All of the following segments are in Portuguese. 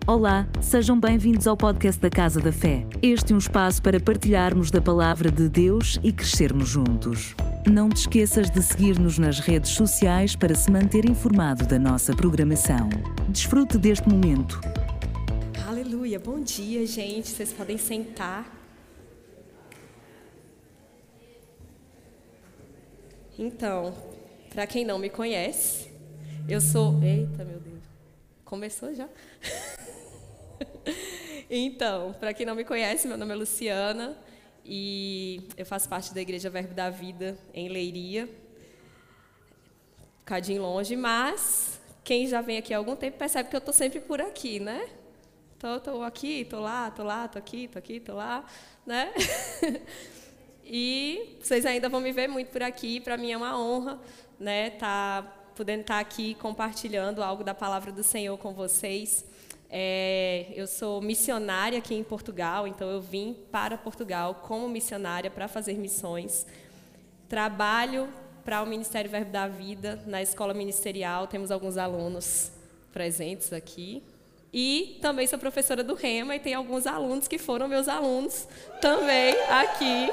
Olá, sejam bem-vindos ao podcast da Casa da Fé. Este é um espaço para partilharmos da Palavra de Deus e crescermos juntos. Não te esqueças de seguir-nos nas redes sociais para se manter informado da nossa programação. Desfrute deste momento. Aleluia, bom dia, gente. Vocês podem sentar. Então, para quem não me conhece, eu sou... Eita, meu Deus. Começou já? Então, para quem não me conhece, meu nome é Luciana e eu faço parte da Igreja Verbo da Vida em Leiria. Um bocadinho longe, mas quem já vem aqui há algum tempo percebe que eu estou sempre por aqui, né? Estou aqui, estou lá, estou aqui, estou lá, né? E vocês ainda vão me ver muito por aqui. Para mim é uma honra, né, podendo estar aqui compartilhando algo da palavra do Senhor com vocês. Eu sou missionária aqui em Portugal, então eu vim para Portugal como missionária para fazer missões. Trabalho para o Ministério Verbo da Vida na escola ministerial, temos alguns alunos presentes aqui. E também sou professora do Rema e tem alguns alunos que foram meus alunos também aqui.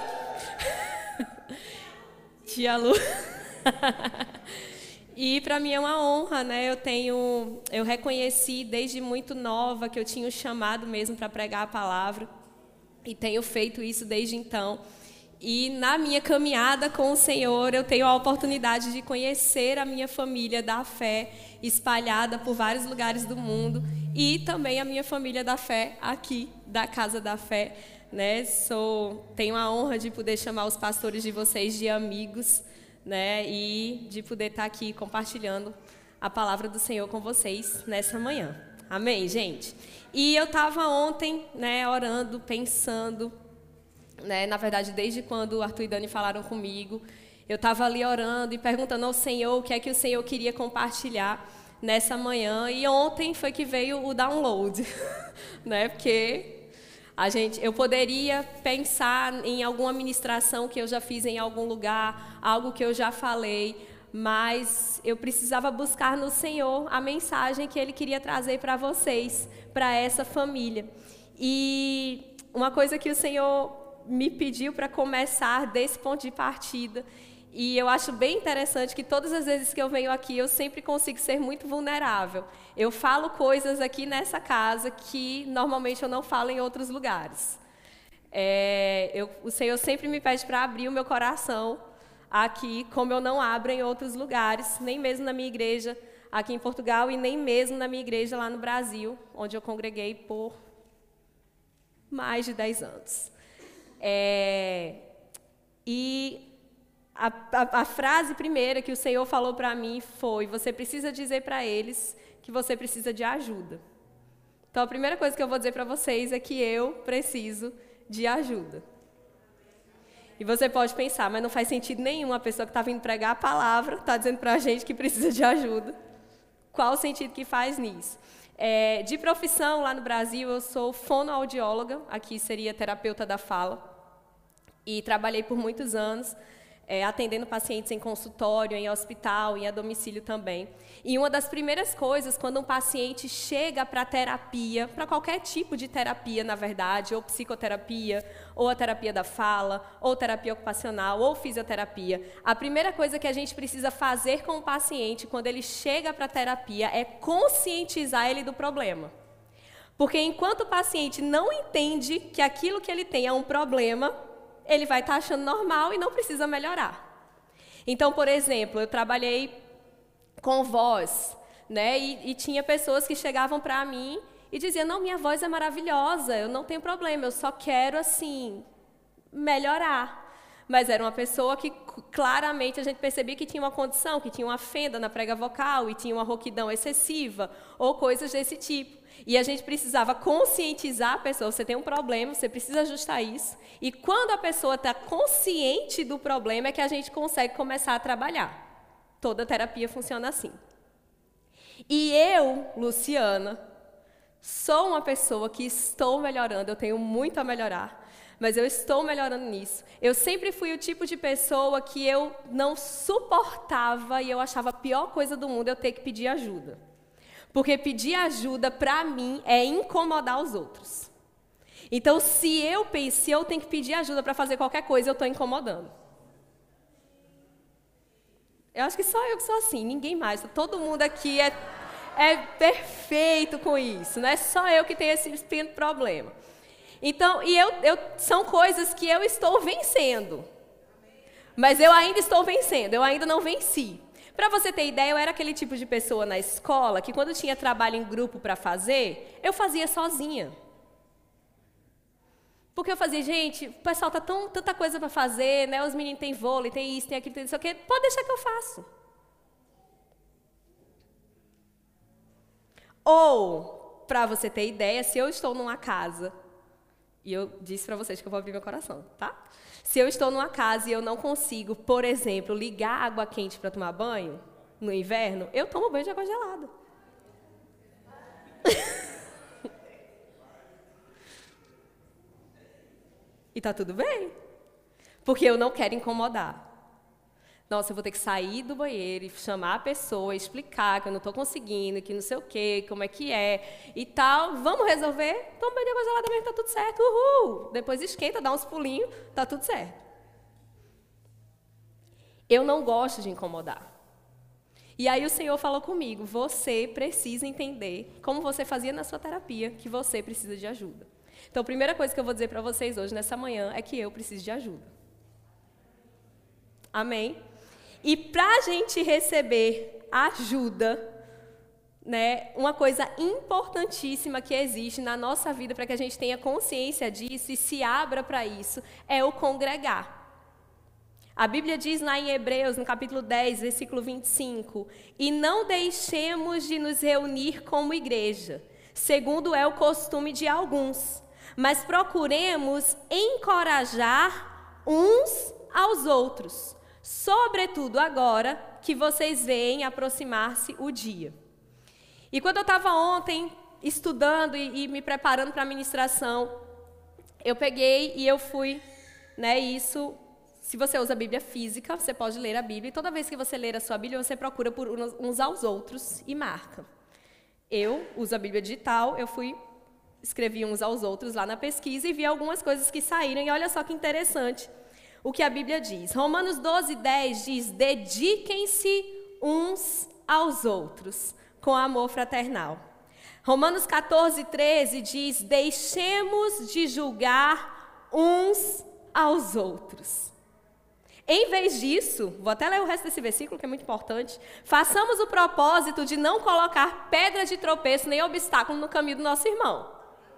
Tia Lu. E para mim é uma honra, né? Eu reconheci desde muito nova que eu tinha um chamado mesmo para pregar a palavra e tenho feito isso desde então. E na minha caminhada com o Senhor, eu tenho a oportunidade de conhecer a minha família da fé espalhada por vários lugares do mundo e também a minha família da fé aqui da Casa da Fé, né? Tenho a honra de poder chamar os pastores de vocês de amigos, né, e de poder estar aqui compartilhando a palavra do Senhor com vocês nessa manhã. Amém, gente? E eu estava ontem, né, orando, pensando, né, na verdade, desde quando o Arthur e Dani falaram comigo, eu estava ali orando e perguntando ao Senhor o que é que o Senhor queria compartilhar nessa manhã. E ontem foi que veio o download, né, porque... Eu poderia pensar em alguma ministração que eu já fiz em algum lugar, algo que eu já falei, mas eu precisava buscar no Senhor a mensagem que Ele queria trazer para vocês, para essa família. E uma coisa que o Senhor me pediu para começar desse ponto de partida, e eu acho bem interessante que todas as vezes que eu venho aqui, eu sempre consigo ser muito vulnerável. Eu falo coisas aqui nessa casa que normalmente eu não falo em outros lugares. O Senhor sempre me pede para abrir o meu coração aqui, como eu não abro em outros lugares, nem mesmo na minha igreja aqui em Portugal e nem mesmo na minha igreja lá no Brasil, onde eu congreguei por mais de 10 anos. A frase primeira que o Senhor falou para mim foi: você precisa dizer para eles que você precisa de ajuda. Então, a primeira coisa que eu vou dizer para vocês é que eu preciso de ajuda. E você pode pensar, mas não faz sentido nenhum a pessoa que está vindo pregar a palavra está dizendo para a gente que precisa de ajuda. Qual o sentido que faz nisso? De profissão, lá no Brasil, eu sou fonoaudióloga, aqui seria terapeuta da fala, e trabalhei por muitos anos atendendo pacientes em consultório, em hospital, em a domicílio também. E uma das primeiras coisas, quando um paciente chega para terapia, para qualquer tipo de terapia, na verdade, ou psicoterapia, ou a terapia da fala, ou terapia ocupacional, ou fisioterapia, a primeira coisa que a gente precisa fazer com o paciente, quando ele chega para a terapia, é conscientizar ele do problema. Porque enquanto o paciente não entende que aquilo que ele tem é um problema, ele vai estar achando normal e não precisa melhorar. Então, por exemplo, eu trabalhei com voz, né? E tinha pessoas que chegavam para mim e diziam: não, minha voz é maravilhosa, eu não tenho problema, eu só quero, assim, melhorar. Mas era uma pessoa que claramente a gente percebia que tinha uma condição, que tinha uma fenda na prega vocal e tinha uma rouquidão excessiva ou coisas desse tipo. E a gente precisava conscientizar a pessoa: você tem um problema, você precisa ajustar isso. E quando a pessoa está consciente do problema é que a gente consegue começar a trabalhar. Toda terapia funciona assim. E eu, Luciana, sou uma pessoa que estou melhorando, eu tenho muito a melhorar, mas eu estou melhorando nisso. Eu sempre fui o tipo de pessoa que eu não suportava e eu achava a pior coisa do mundo eu ter que pedir ajuda. Porque pedir ajuda, para mim, é incomodar os outros. Então, se eu tenho que pedir ajuda para fazer qualquer coisa, eu estou incomodando. Eu acho que só eu que sou assim, ninguém mais. Todo mundo aqui é perfeito com isso, não é só eu que tenho esse pequeno problema. Então, são coisas que eu estou vencendo. Mas eu ainda estou vencendo, eu ainda não venci. Para você ter ideia, eu era aquele tipo de pessoa na escola que quando tinha trabalho em grupo para fazer, eu fazia sozinha. Porque eu fazia, gente, o pessoal tá tanta coisa para fazer, né? Os meninos têm vôlei, tem isso, tem aquilo, tem isso, aquilo. Pode deixar que eu faço. Ou, para você ter ideia, se eu estou numa casa, e eu disse para vocês que eu vou abrir meu coração, tá? Se eu estou numa casa e eu não consigo, por exemplo, ligar água quente para tomar banho, no inverno, eu tomo banho de água gelada. E tá tudo bem, porque eu não quero incomodar. Nossa, eu vou ter que sair do banheiro e chamar a pessoa, explicar que eu não estou conseguindo, que não sei o quê, como é que é e tal. Vamos resolver? Toma banho de água gelada mesmo, tá tudo certo. Uhul! Depois esquenta, dá uns pulinhos, tá tudo certo. Eu não gosto de incomodar. E aí o Senhor falou comigo, você precisa entender, como você fazia na sua terapia, que você precisa de ajuda. Então, a primeira coisa que eu vou dizer para vocês hoje, nessa manhã, é que eu preciso de ajuda. Amém? E para a gente receber ajuda, né, uma coisa importantíssima que existe na nossa vida, para que a gente tenha consciência disso e se abra para isso, é o congregar. A Bíblia diz lá em Hebreus, no capítulo 10, versículo 25, e não deixemos de nos reunir como igreja, segundo é o costume de alguns, mas procuremos encorajar uns aos outros, sobretudo agora que vocês veem aproximar-se o dia. E quando eu estava ontem estudando e me preparando para a ministração, eu peguei e eu fui, né, isso, se você usa a Bíblia física, você pode ler a Bíblia, e toda vez que você ler a sua Bíblia, você procura por uns aos outros e marca. Eu uso a Bíblia digital, escrevi uns aos outros lá na pesquisa e vi algumas coisas que saíram, e olha só que interessante o que a Bíblia diz. Romanos 12:10 diz, dediquem-se uns aos outros, com amor fraternal. Romanos 14:13 diz, deixemos de julgar uns aos outros. Em vez disso, vou até ler o resto desse versículo, que é muito importante, façamos o propósito de não colocar pedra de tropeço nem obstáculo no caminho do nosso irmão.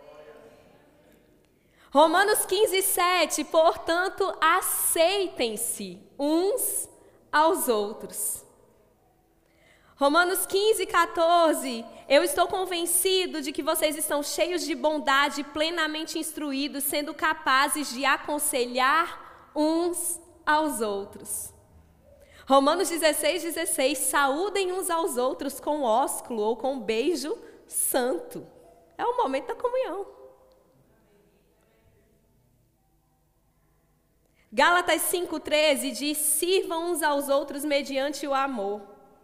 Romanos 15:7, portanto, aceitem-se uns aos outros. Romanos 15:14, eu estou convencido de que vocês estão cheios de bondade, plenamente instruídos, sendo capazes de aconselhar uns aos outros. Romanos 16:16, saúdem uns aos outros com ósculo ou com beijo santo. É o momento da comunhão. Gálatas 5:13 diz, sirvam uns aos outros mediante o amor.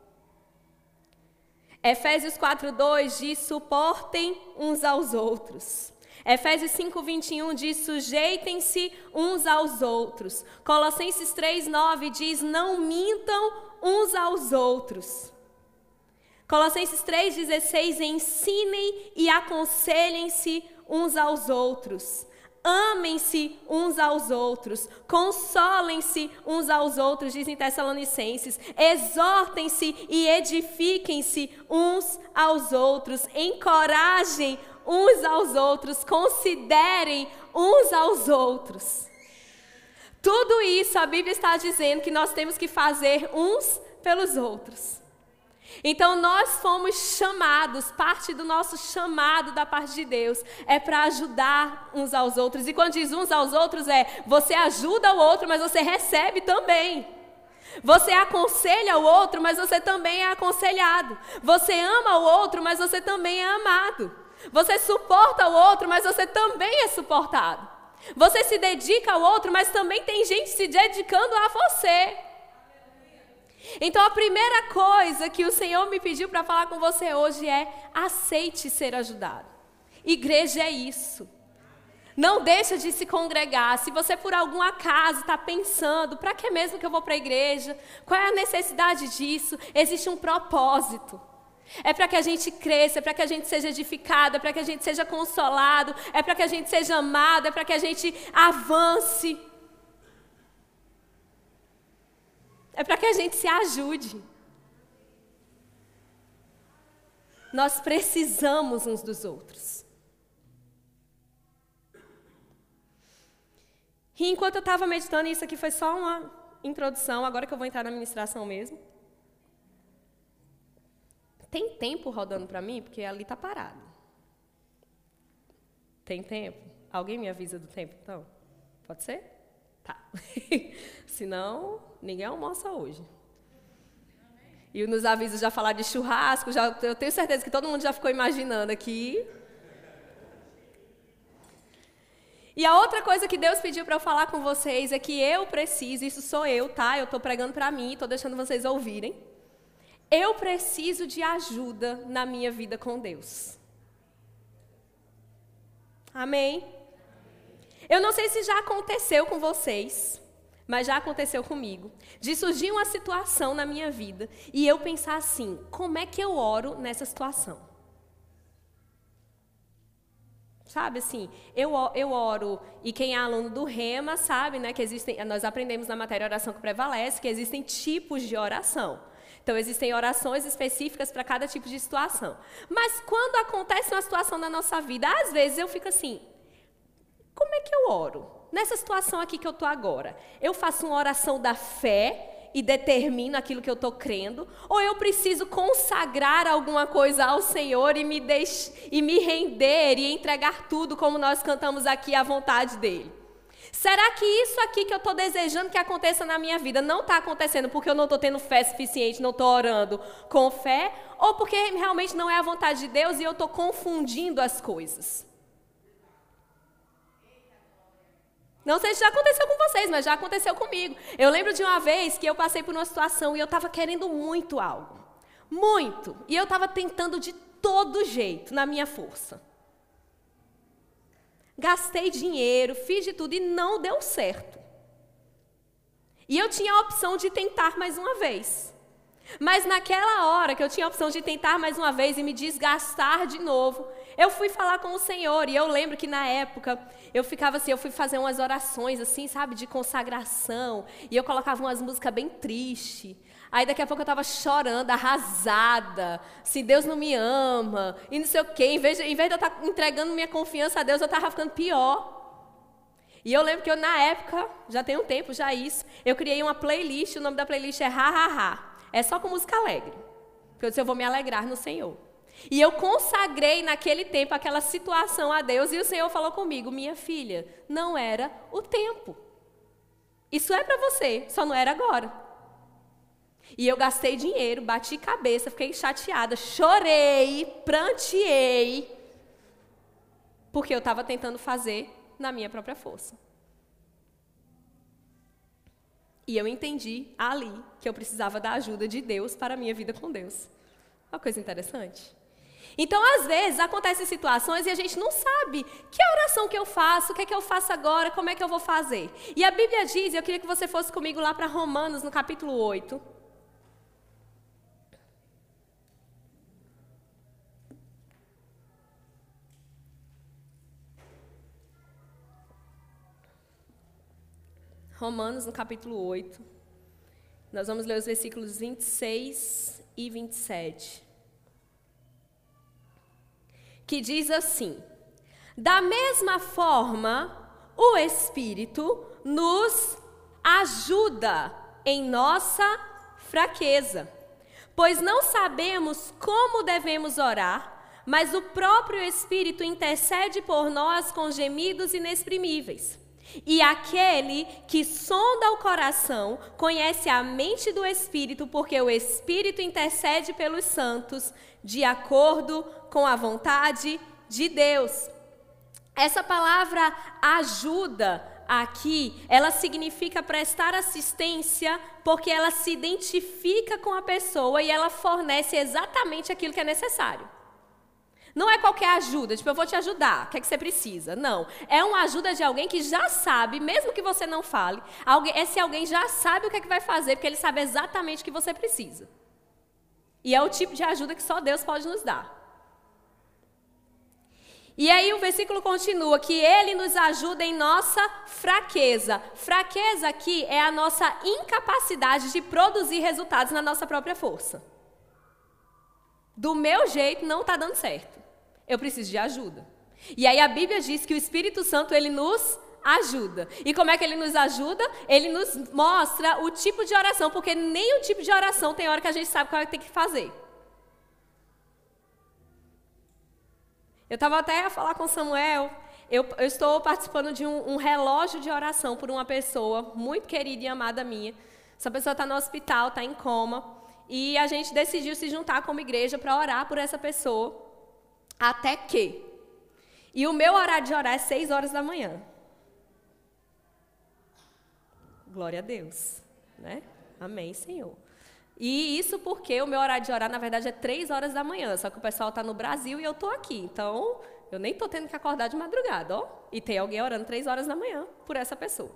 Efésios 4:2 diz, suportem uns aos outros. Efésios 5:21 diz, sujeitem-se uns aos outros. Colossenses 3:9 diz, não mintam uns aos outros. Colossenses 3:16, ensinem e aconselhem-se uns aos outros. Amem-se uns aos outros, consolem-se uns aos outros, dizem Tessalonicenses, exortem-se e edifiquem-se uns aos outros, encorajem uns aos outros, considerem uns aos outros. Tudo isso a Bíblia está dizendo que nós temos que fazer uns pelos outros. Então nós fomos chamados, parte do nosso chamado da parte de Deus é para ajudar uns aos outros. E quando diz uns aos outros você ajuda o outro, mas você recebe também. Você aconselha o outro, mas você também é aconselhado. Você ama o outro, mas você também é amado. Você suporta o outro, mas você também é suportado. Você se dedica ao outro, mas também tem gente se dedicando a você. Então a primeira coisa que o Senhor me pediu para falar com você hoje é: aceite ser ajudado. Igreja é isso. Não deixa de se congregar. Se você por algum acaso está pensando, para que mesmo que eu vou para a igreja? Qual é a necessidade disso? Existe um propósito. É para que a gente cresça, é para que a gente seja edificado, é para que a gente seja consolado, é para que a gente seja amado, é para que a gente avance. É para que a gente se ajude. Nós precisamos uns dos outros. E enquanto eu estava meditando, isso aqui foi só uma introdução, agora que eu vou entrar na ministração mesmo. Tem tempo rodando para mim? Porque ali está parado. Tem tempo? Alguém me avisa do tempo, então? Pode ser? Tá. Senão, ninguém almoça hoje. E nos avisos já falaram de churrasco, eu tenho certeza que todo mundo já ficou imaginando aqui. E a outra coisa que Deus pediu para eu falar com vocês é que eu preciso, isso sou eu, tá? Eu estou pregando para mim, estou deixando vocês ouvirem. Eu preciso de ajuda na minha vida com Deus. Amém? Eu não sei se já aconteceu com vocês, mas já aconteceu comigo, de surgir uma situação na minha vida e eu pensar assim: como é que eu oro nessa situação? Sabe assim, eu oro, e quem é aluno do Rema sabe, né, que nós aprendemos na matéria Oração que Prevalece, que existem tipos de oração. Então, existem orações específicas para cada tipo de situação. Mas quando acontece uma situação na nossa vida, às vezes eu fico assim: como é que eu oro? Nessa situação aqui que eu estou agora, eu faço uma oração da fé e determino aquilo que eu estou crendo? Ou eu preciso consagrar alguma coisa ao Senhor e me render e entregar tudo, como nós cantamos aqui, à vontade dEle? Será que isso aqui que eu estou desejando que aconteça na minha vida não está acontecendo porque eu não estou tendo fé suficiente, não estou orando com fé? Ou porque realmente não é a vontade de Deus e eu estou confundindo as coisas? Não sei se já aconteceu com vocês, mas já aconteceu comigo. Eu lembro de uma vez que eu passei por uma situação e eu estava querendo muito algo. Muito. E eu estava tentando de todo jeito, na minha força. Gastei dinheiro, fiz de tudo e não deu certo. E eu tinha a opção de tentar mais uma vez. Mas naquela hora que eu tinha a opção de tentar mais uma vez e me desgastar de novo, eu fui falar com o Senhor. E eu lembro que na época eu ficava assim, eu fui fazer umas orações assim, sabe, de consagração. E eu colocava umas músicas bem tristes. Aí daqui a pouco eu estava chorando, arrasada, assim, Deus não me ama, e não sei o quê. Em vez de eu estar entregando minha confiança a Deus, eu estava ficando pior. E eu lembro que eu, na época, já tem um tempo já isso, eu criei uma playlist, o nome da playlist é Ha Ha Ha. É só com música alegre, porque eu disse: eu vou me alegrar no Senhor. E eu consagrei naquele tempo aquela situação a Deus, e o Senhor falou comigo: minha filha, não era o tempo. Isso é para você, só não era agora. E eu gastei dinheiro, bati cabeça, fiquei chateada, chorei, pranteei, porque eu estava tentando fazer na minha própria força. E eu entendi ali que eu precisava da ajuda de Deus para a minha vida com Deus. Uma coisa interessante. Então, às vezes, acontecem situações e a gente não sabe que oração que eu faço, o que é que eu faço agora, como é que eu vou fazer. E a Bíblia diz, e eu queria que você fosse comigo lá para Romanos, no capítulo 8. Romanos, no capítulo 8. Nós vamos ler os versículos 26 e 27. Que diz assim: da mesma forma, o Espírito nos ajuda em nossa fraqueza, pois não sabemos como devemos orar, mas o próprio Espírito intercede por nós com gemidos inexprimíveis. E aquele que sonda o coração conhece a mente do Espírito, porque o Espírito intercede pelos santos de acordo com a vontade de Deus. Essa palavra ajuda aqui, ela significa prestar assistência porque ela se identifica com a pessoa e ela fornece exatamente aquilo que é necessário. Não é qualquer ajuda, tipo, eu vou te ajudar, o que é que você precisa? Não, é uma ajuda de alguém que já sabe, mesmo que você não fale, esse alguém já sabe o que é que vai fazer, porque ele sabe exatamente o que você precisa. E é o tipo de ajuda que só Deus pode nos dar. E aí o versículo continua, que Ele nos ajuda em nossa fraqueza. Fraqueza aqui é a nossa incapacidade de produzir resultados na nossa própria força. Do meu jeito não está dando certo. Eu preciso de ajuda. E aí a Bíblia diz que o Espírito Santo, ele nos ajuda. E como é que ele nos ajuda? Ele nos mostra o tipo de oração, porque nem o tipo de oração tem hora que a gente sabe qual é que tem que fazer. Eu estava até a falar com o Samuel, eu estou participando de um relógio de oração por uma pessoa muito querida e amada minha. Essa pessoa está no hospital, está em coma, e a gente decidiu se juntar como igreja para orar por essa pessoa, até que. E o meu horário de orar é 6 horas da manhã. Glória a Deus, né? Amém, Senhor. E isso porque o meu horário de orar, na verdade, é 3 horas da manhã. Só que o pessoal está no Brasil e eu estou aqui. Então, eu nem estou tendo que acordar de madrugada, ó. E tem alguém orando 3 horas da manhã por essa pessoa.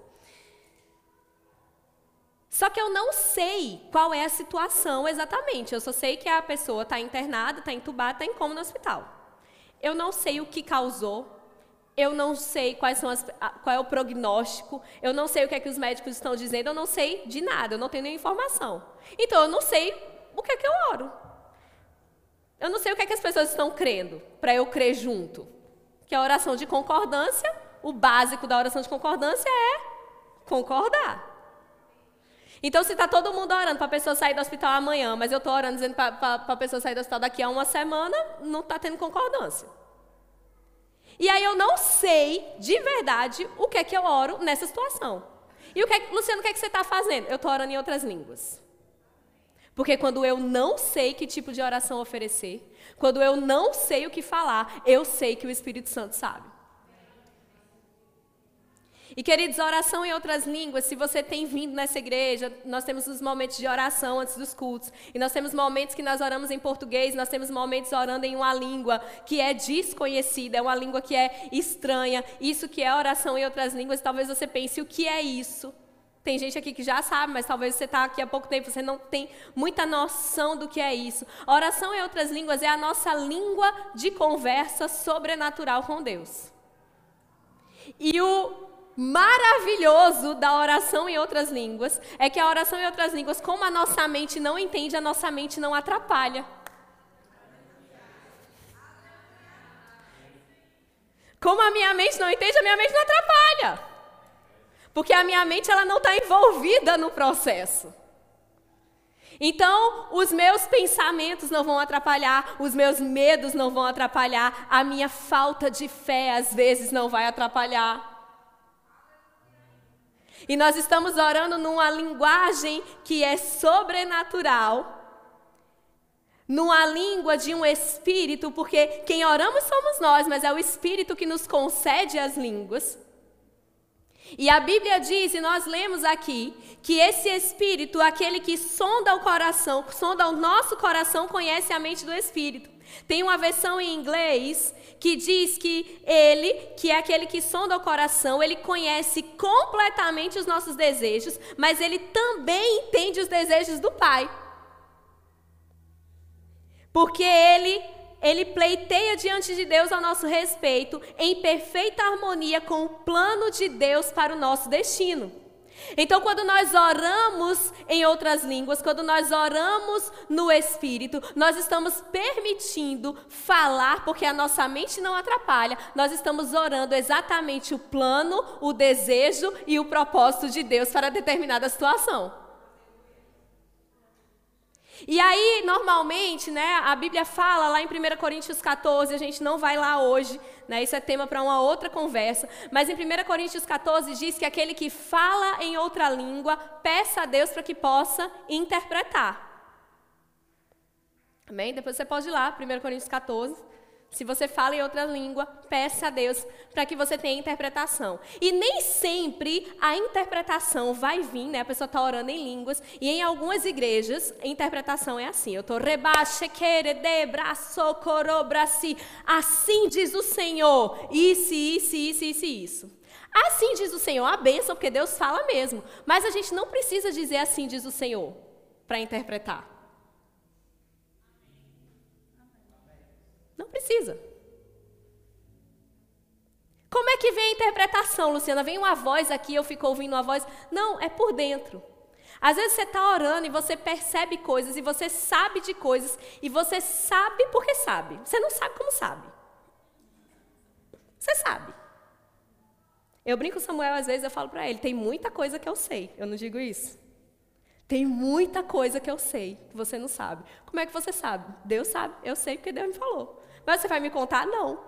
Só que eu não sei qual é a situação exatamente. Eu só sei que a pessoa está internada, está entubada, está em coma no hospital. Eu não sei o que causou. Eu não sei qual é o prognóstico, eu não sei o que é que os médicos estão dizendo, eu não sei de nada, eu não tenho nenhuma informação. Então, eu não sei o que é que eu oro. Eu não sei o que é que as pessoas estão crendo, para eu crer junto. Que a oração de concordância, o básico da oração de concordância é concordar. Então, se está todo mundo orando para a pessoa sair do hospital amanhã, mas eu estou orando dizendo para a pessoa sair do hospital daqui a uma semana, não está tendo concordância. E aí eu não sei, de verdade, o que é que eu oro nessa situação. E Luciano, o que é que você está fazendo? Eu estou orando em outras línguas. Porque quando eu não sei que tipo de oração oferecer, quando eu não sei o que falar, eu sei que o Espírito Santo sabe. E, queridos, oração em outras línguas, se você tem vindo nessa igreja, nós temos os momentos de oração antes dos cultos. E nós temos momentos que nós oramos em português, nós temos momentos orando em uma língua que é desconhecida, é uma língua que é estranha. Isso que é oração em outras línguas, talvez você pense, o que é isso? Tem gente aqui que já sabe, mas talvez você está aqui há pouco tempo, você não tem muita noção do que é isso. A oração em outras línguas é a nossa língua de conversa sobrenatural com Deus. E o maravilhoso da oração em outras línguas é que a oração em outras línguas, como a nossa mente não entende, a nossa mente não atrapalha. Como a minha mente não entende, a minha mente não atrapalha. Porque a minha mente ela não está envolvida no processo. Então, os meus pensamentos não vão atrapalhar, os meus medos não vão atrapalhar, a minha falta de fé às vezes não vai atrapalhar. E nós estamos orando numa linguagem que é sobrenatural, numa língua de um espírito, porque quem oramos somos nós, mas é o Espírito que nos concede as línguas. E a Bíblia diz, e nós lemos aqui, que esse Espírito, aquele que sonda o coração, sonda o nosso coração, conhece a mente do Espírito. Tem uma versão em inglês que diz que ele, que é aquele que sonda o coração, ele conhece completamente os nossos desejos, mas ele também entende os desejos do Pai. Porque ele pleiteia diante de Deus ao nosso respeito, em perfeita harmonia com o plano de Deus para o nosso destino. Então, quando nós oramos em outras línguas, quando nós oramos no Espírito, nós estamos permitindo falar, porque a nossa mente não atrapalha, nós estamos orando exatamente o plano, o desejo e o propósito de Deus para determinada situação. E aí, normalmente, né, a Bíblia fala lá em 1 Coríntios 14, a gente não vai lá hoje, né, isso é tema para uma outra conversa, mas em 1 Coríntios 14 diz que aquele que fala em outra língua, peça a Deus para que possa interpretar. Amém? Depois você pode ir lá, 1 Coríntios 14, Se você fala em outra língua, peça a Deus para que você tenha interpretação. E nem sempre a interpretação vai vir, né? A pessoa está orando em línguas. E em algumas igrejas, a interpretação é assim. Eu estou assim diz o Senhor. Isso. Assim diz o Senhor, a bênção, porque Deus fala mesmo. Mas a gente não precisa dizer assim diz o Senhor para interpretar. Não precisa. Como é que vem a interpretação, Luciana? Vem uma voz aqui, eu fico ouvindo uma voz. Não, é por dentro. Às vezes você está orando e você percebe coisas, e você sabe de coisas, e você sabe porque sabe. Você não sabe como sabe. Você sabe. Eu brinco com o Samuel, às vezes eu falo para ele, tem muita coisa que eu sei. Eu não digo isso. Tem muita coisa que eu sei, que você não sabe. Como é que você sabe? Deus sabe, eu sei porque Deus me falou. Mas você vai me contar? Não.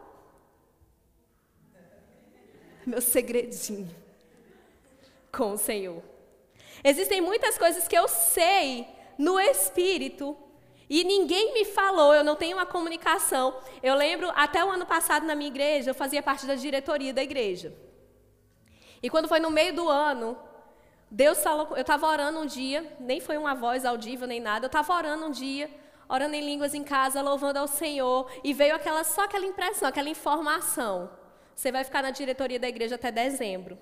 Meu segredinho com o Senhor. Existem muitas coisas que eu sei no Espírito e ninguém me falou, eu não tenho uma comunicação. Eu lembro, até o ano passado na minha igreja, eu fazia parte da diretoria da igreja. E quando foi no meio do ano, Deus falou, eu estava orando um dia, nem foi uma voz audível nem nada, eu estava orando um dia, orando em línguas em casa, louvando ao Senhor, e veio só aquela impressão, aquela informação. Você vai ficar na diretoria da igreja até dezembro.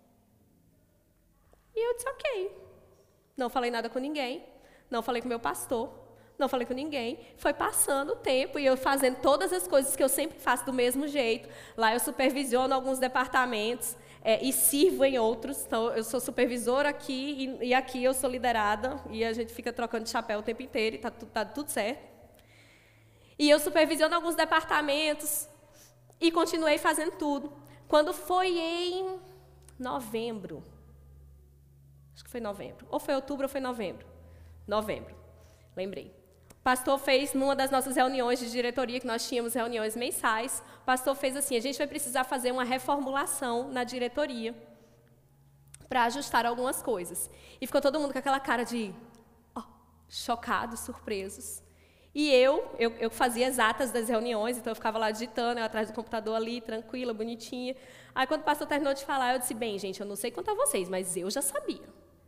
E eu disse, ok. Não falei nada com ninguém, não falei com meu pastor, não falei com ninguém. Foi passando o tempo e eu fazendo todas as coisas que eu sempre faço do mesmo jeito. Lá eu supervisiono alguns departamentos e sirvo em outros. Então, eu sou supervisora aqui e aqui eu sou liderada. E a gente fica trocando de chapéu o tempo inteiro e tá tudo certo. E eu supervisiono alguns departamentos e continuei fazendo tudo. Quando foi em novembro, acho que foi novembro, ou foi outubro ou foi novembro. Novembro, lembrei. O pastor fez, numa das nossas reuniões de diretoria, que nós tínhamos reuniões mensais, o pastor fez assim, a gente vai precisar fazer uma reformulação na diretoria para ajustar algumas coisas. E ficou todo mundo com aquela cara de chocados, surpresos. E eu fazia as atas das reuniões, então eu ficava lá digitando, eu atrás do computador ali, tranquila, bonitinha. Aí quando o pastor terminou de falar, eu disse, bem, gente, eu não sei quanto a vocês, mas eu já sabia.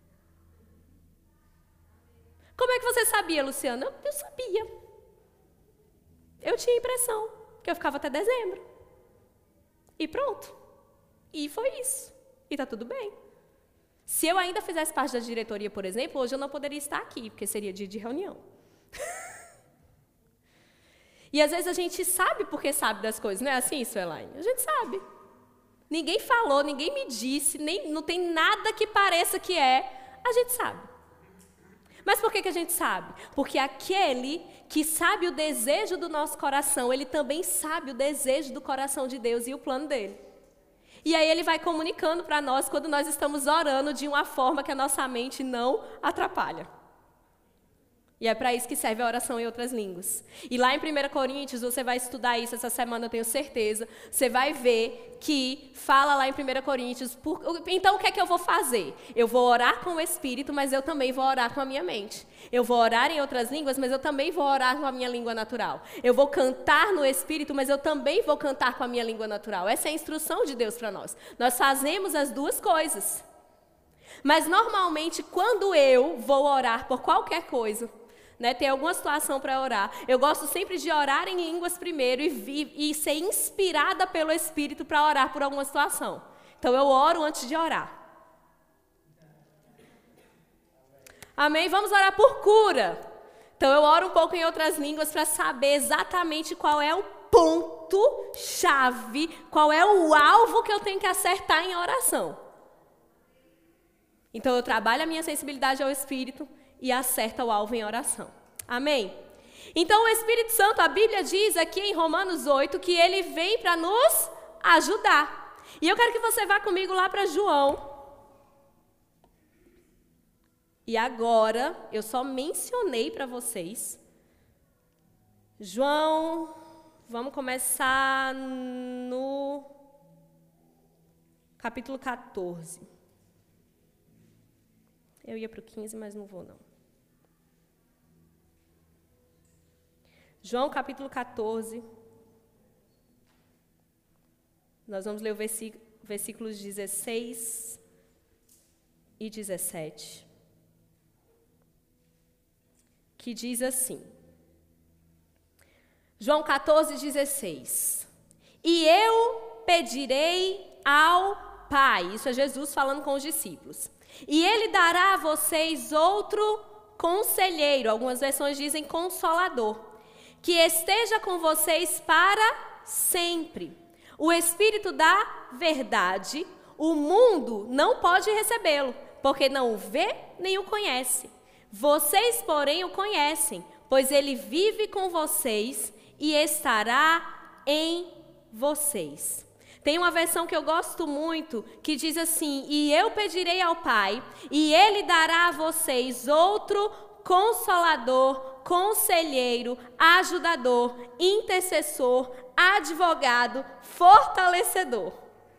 Como é que você sabia, Luciana? Eu sabia. Eu tinha impressão que eu ficava até dezembro. E pronto. E foi isso. E está tudo bem. Se eu ainda fizesse parte da diretoria, por exemplo, hoje eu não poderia estar aqui, porque seria dia de reunião. E às vezes a gente sabe porque sabe das coisas, não é assim, Suelaine? A gente sabe. Ninguém falou, ninguém me disse, não tem nada que pareça que é, a gente sabe. Mas por que a gente sabe? Porque aquele que sabe o desejo do nosso coração, ele também sabe o desejo do coração de Deus e o plano dele. E aí ele vai comunicando para nós quando nós estamos orando de uma forma que a nossa mente não atrapalha. E é para isso que serve a oração em outras línguas. E lá em 1 Coríntios, você vai estudar isso essa semana, eu tenho certeza. Você vai ver que fala lá em 1 Coríntios, então o que é que eu vou fazer? Eu vou orar com o Espírito, mas eu também vou orar com a minha mente. Eu vou orar em outras línguas, mas eu também vou orar com a minha língua natural. Eu vou cantar no Espírito, mas eu também vou cantar com a minha língua natural. Essa é a instrução de Deus para nós. Nós fazemos as duas coisas. Mas normalmente, quando eu vou orar por qualquer coisa, né, tem alguma situação para orar, eu gosto sempre de orar em línguas primeiro e ser inspirada pelo Espírito para orar por alguma situação. Então eu oro antes de orar. Amém? Vamos orar por cura. Então eu oro um pouco em outras línguas para saber exatamente qual é o ponto-chave, qual é o alvo que eu tenho que acertar em oração. Então eu trabalho a minha sensibilidade ao Espírito e acerta o alvo em oração. Amém? Então o Espírito Santo, a Bíblia diz aqui em Romanos 8 que ele vem para nos ajudar. E eu quero que você vá comigo lá para João. E agora, eu só mencionei para vocês. João, vamos começar no capítulo 14. Eu ia para o 15, mas não vou não. João capítulo 14, Nós vamos ler o versículos 16 e 17. Que diz assim. João 14:16. E eu pedirei ao Pai. Isso é Jesus falando com os discípulos. E Ele dará a vocês outro conselheiro. Algumas versões dizem consolador. Que esteja com vocês para sempre. O Espírito da verdade, o mundo não pode recebê-lo, porque não o vê nem o conhece. Vocês, porém, o conhecem, pois ele vive com vocês e estará em vocês. Tem uma versão que eu gosto muito, que diz assim: e eu pedirei ao Pai, e Ele dará a vocês outro consolador, conselheiro, ajudador, intercessor, advogado, fortalecedor.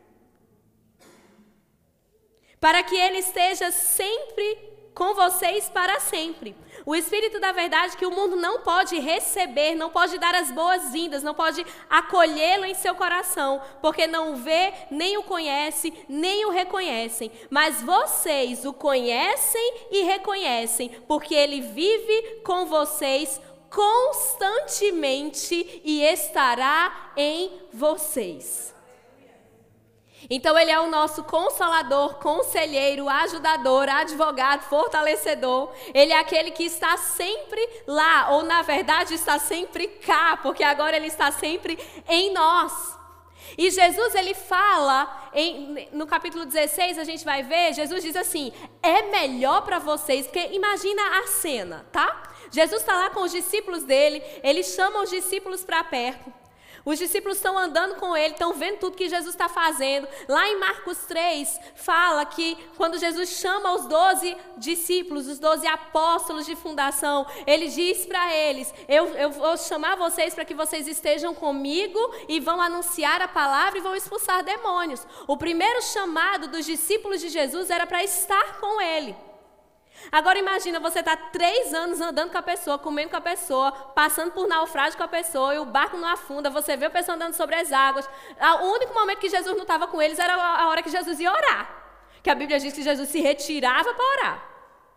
Para que Ele esteja sempre com vocês para sempre. O Espírito da verdade que o mundo não pode receber, não pode dar as boas-vindas, não pode acolhê-lo em seu coração, porque não o vê, nem o conhece, nem o reconhecem. Mas vocês o conhecem e reconhecem, porque ele vive com vocês constantemente e estará em vocês. Então ele é o nosso consolador, conselheiro, ajudador, advogado, fortalecedor. Ele é aquele que está sempre lá, ou na verdade está sempre cá, porque agora ele está sempre em nós. E Jesus, ele fala, no capítulo 16 a gente vai ver, Jesus diz assim: é melhor para vocês, porque imagina a cena, tá? Jesus está lá com os discípulos dele, ele chama os discípulos para perto. Os discípulos estão andando com ele, estão vendo tudo que Jesus está fazendo. Lá em Marcos 3, fala que quando Jesus chama os 12 discípulos, os 12 apóstolos de fundação, ele diz para eles: eu vou chamar vocês para que vocês estejam comigo e vão anunciar a palavra e vão expulsar demônios. O primeiro chamado dos discípulos de Jesus era para estar com ele. Agora imagina, você está 3 anos andando com a pessoa, comendo com a pessoa, passando por naufrágio com a pessoa, e o barco não afunda, você vê a pessoa andando sobre as águas. O único momento que Jesus não estava com eles era a hora que Jesus ia orar. Que a Bíblia diz que Jesus se retirava para orar.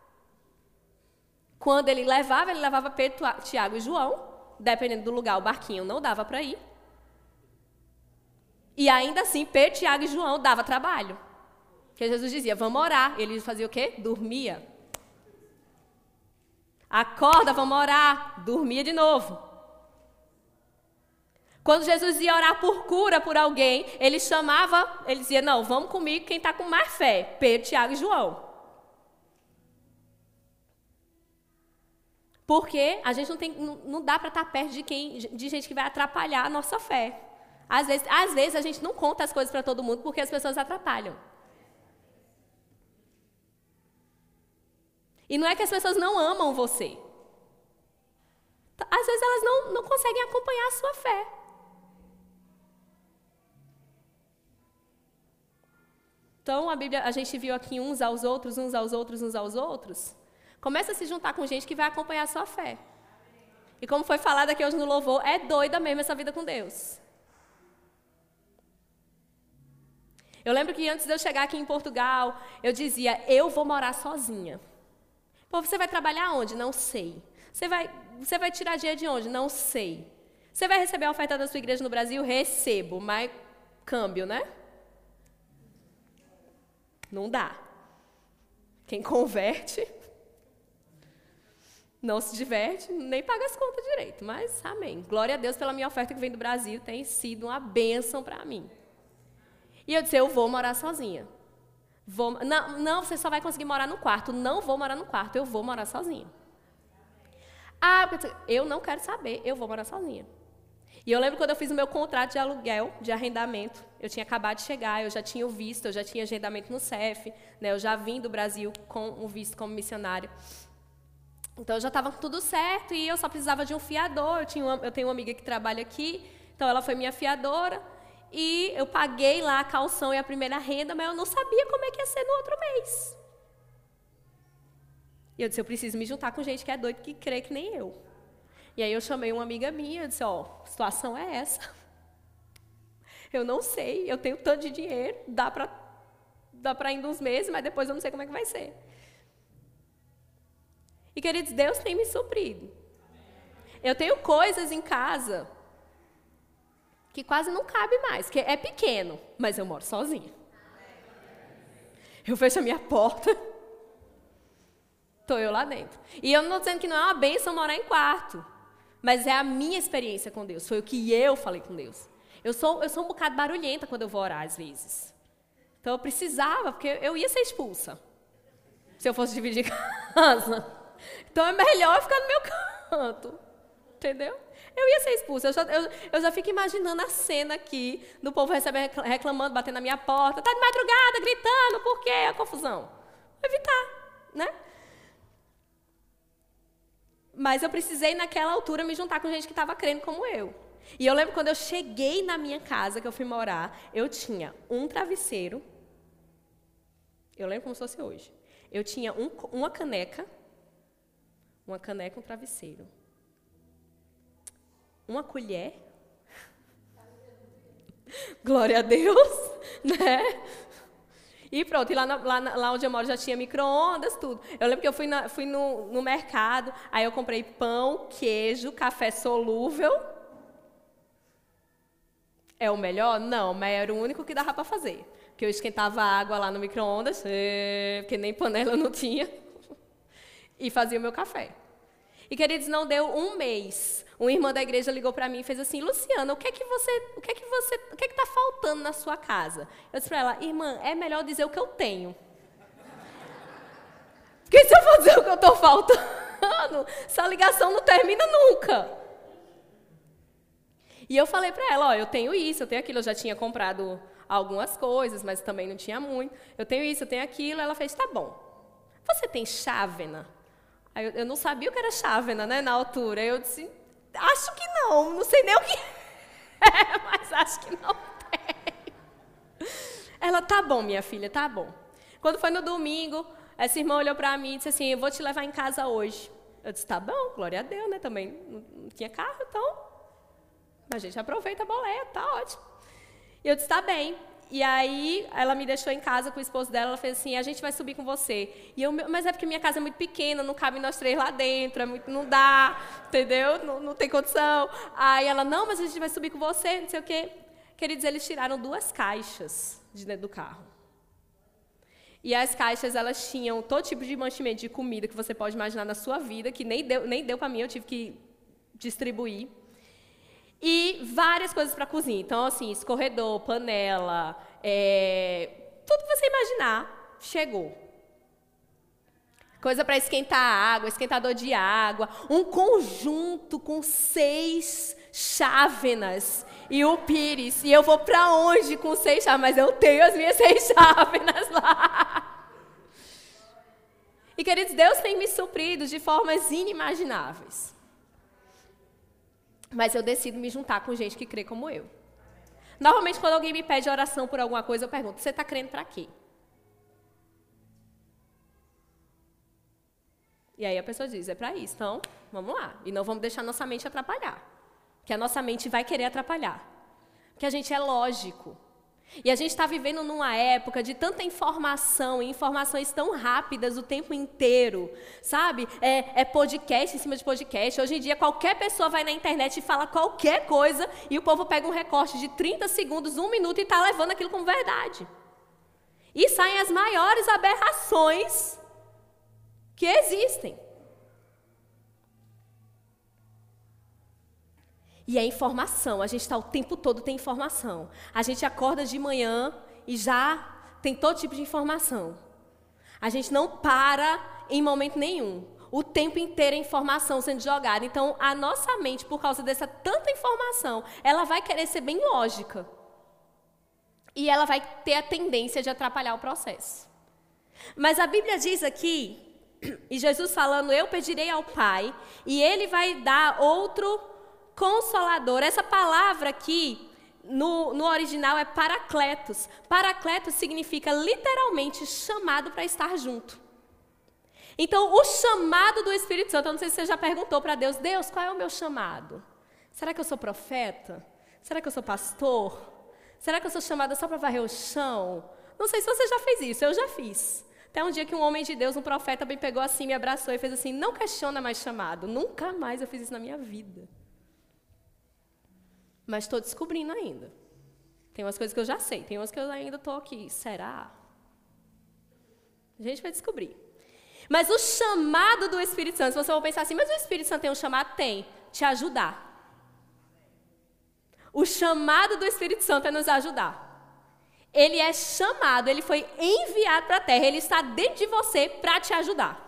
Quando ele levava Pedro, Tiago e João, dependendo do lugar, o barquinho não dava para ir. E ainda assim, Pedro, Tiago e João dava trabalho. Porque Jesus dizia: vamos orar. Ele fazia o quê? Dormia. Acorda, vamos orar. Dormia de novo. Quando Jesus ia orar por cura por alguém, ele dizia: não, vamos comigo quem está com mais fé. Pedro, Tiago e João. Porque a gente não dá para estar perto de gente que vai atrapalhar a nossa fé. Às vezes a gente não conta as coisas para todo mundo porque as pessoas atrapalham. E não é que as pessoas não amam você. Às vezes elas não conseguem acompanhar a sua fé. Então, a gente viu aqui uns aos outros. Começa a se juntar com gente que vai acompanhar a sua fé. E como foi falado aqui hoje no louvor, é doida mesmo essa vida com Deus. Eu lembro que antes de eu chegar aqui em Portugal, eu dizia: eu vou morar sozinha. Pô, você vai trabalhar onde? Não sei. Você vai tirar dinheiro de onde? Não sei. Você vai receber a oferta da sua igreja no Brasil? Recebo, mas câmbio, né? Não dá. Quem converte não se diverte, nem paga as contas direito. Mas, amém. Glória a Deus pela minha oferta que vem do Brasil, tem sido uma bênção para mim. E eu disse: eu vou morar sozinha. Não, você só vai conseguir morar no quarto. Não vou morar no quarto, eu vou morar sozinha. Eu não quero saber, eu vou morar sozinha. E eu lembro quando eu fiz o meu contrato de aluguel, de arrendamento, eu tinha acabado de chegar, eu já tinha o visto, eu já tinha agendamento no CEF, né, eu já vim do Brasil com o visto como missionária. Então eu já estava tudo certo e eu só precisava de um fiador. Eu tenho uma amiga que trabalha aqui, então ela foi minha fiadora. E eu paguei lá a calção e a primeira renda, mas eu não sabia como é que ia ser no outro mês. E eu disse: eu preciso me juntar com gente que é doido, que crê que nem eu. E aí eu chamei uma amiga minha, eu disse: a situação é essa. Eu não sei, eu tenho tanto de dinheiro, dá para ir uns meses, mas depois eu não sei como é que vai ser. E, queridos, Deus tem me suprido. Eu tenho coisas em casa que quase não cabe mais, que é pequeno, mas eu moro sozinha. Eu fecho a minha porta, estou eu lá dentro. E eu não estou dizendo que não é uma bênção morar em quarto, mas é a minha experiência com Deus, foi o que eu falei com Deus. Eu sou um bocado barulhenta quando eu vou orar, às vezes. Então eu precisava, porque eu ia ser expulsa, se eu fosse dividir casa. Então é melhor ficar no meu canto, entendeu? Eu ia ser expulsa, eu já fico imaginando a cena aqui, do povo reclamando, batendo na minha porta, tá de madrugada, gritando, por quê? A confusão. Vou evitar, né? Mas eu precisei, naquela altura, me juntar com gente que estava crendo como eu. E eu lembro quando eu cheguei na minha casa, que eu fui morar, eu tinha um travesseiro, eu lembro como se fosse hoje, eu tinha uma caneca, um travesseiro, uma colher, glória a Deus, né? E pronto, e lá onde eu moro já tinha micro-ondas, tudo. Eu lembro que eu fui no mercado, aí eu comprei pão, queijo, café solúvel. É o melhor? Não, mas era o único que dava para fazer. Porque eu esquentava a água lá no micro-ondas, porque nem panela eu não tinha, e fazia o meu café. E, queridos, não deu um mês. Uma irmã da igreja ligou para mim e fez assim: Luciana, o que está faltando na sua casa? Eu disse para ela: irmã, é melhor dizer o que eu tenho. Porque se eu for dizer o que eu estou faltando, essa ligação não termina nunca. E eu falei para ela: ó, eu tenho isso, eu tenho aquilo. Eu já tinha comprado algumas coisas, mas também não tinha muito. Eu tenho isso, eu tenho aquilo. Ela fez: tá bom. Você tem chávena? Aí eu não sabia o que era chávena, né, na altura. Eu disse: acho que não sei nem o que é, mas acho que não tem. Ela: tá bom, minha filha, tá bom. Quando foi no domingo, essa irmã olhou para mim e disse assim: eu vou te levar em casa hoje. Eu disse: tá bom, glória a Deus, né, também não tinha carro, então a gente aproveita a boleia, tá ótimo. E eu disse: tá bem. E aí, ela me deixou em casa com o esposo dela, ela fez assim: a gente vai subir com você. E eu: mas é porque minha casa é muito pequena, não cabe nós três lá dentro, não dá, entendeu? Não tem condição. Aí ela: não, mas a gente vai subir com você, não sei o quê. Queridos, eles tiraram 2 caixas de dentro do carro. E as caixas, elas tinham todo tipo de mantimento de comida que você pode imaginar na sua vida, que nem deu para mim, eu tive que distribuir. E várias coisas para cozinha. Então, assim, escorredor, panela, tudo que você imaginar, chegou. Coisa para esquentar água, esquentador de água, um conjunto com 6 chávenas e o pires. E eu vou para onde com 6 chávenas? Mas eu tenho as minhas 6 chávenas lá. E, queridos, Deus tem me suprido de formas inimagináveis. Mas eu decido me juntar com gente que crê como eu. Normalmente, quando alguém me pede oração por alguma coisa, eu pergunto: você está crendo para quê? E aí a pessoa diz: é para isso. Então, vamos lá. E não vamos deixar nossa mente atrapalhar. Porque a nossa mente vai querer atrapalhar. Porque a gente é lógico. E a gente está vivendo numa época de tanta informação, e informações tão rápidas o tempo inteiro, sabe? É podcast em cima de podcast. Hoje em dia, qualquer pessoa vai na internet e fala qualquer coisa, e o povo pega um recorte de 30 segundos, 1 minuto, e está levando aquilo como verdade. E saem as maiores aberrações que existem. E é informação, a gente está o tempo todo tem informação. A gente acorda de manhã e já tem todo tipo de informação. A gente não para em momento nenhum. O tempo inteiro é informação sendo jogada. Então, a nossa mente, por causa dessa tanta informação, ela vai querer ser bem lógica. E ela vai ter a tendência de atrapalhar o processo. Mas a Bíblia diz aqui, e Jesus falando: eu pedirei ao Pai, e Ele vai dar outro Consolador. Essa palavra aqui, no original, é paracletos. Paracletos significa literalmente chamado para estar junto. Então, o chamado do Espírito Santo, eu não sei se você já perguntou para Deus: Deus, qual é o meu chamado? Será que eu sou profeta? Será que eu sou pastor? Será que eu sou chamada só para varrer o chão? Não sei se você já fez isso, eu já fiz. Até um dia que um homem de Deus, um profeta, me pegou assim, me abraçou e fez assim, não questiona mais chamado. Nunca mais eu fiz isso na minha vida. Mas estou descobrindo ainda. Tem umas coisas que eu já sei, tem umas que eu ainda estou aqui. Será? A gente vai descobrir. Mas o chamado do Espírito Santo, se você for pensar assim, mas o Espírito Santo tem um chamado? Tem. Te ajudar. O chamado do Espírito Santo é nos ajudar. Ele é chamado, ele foi enviado para a terra, ele está dentro de você para te ajudar.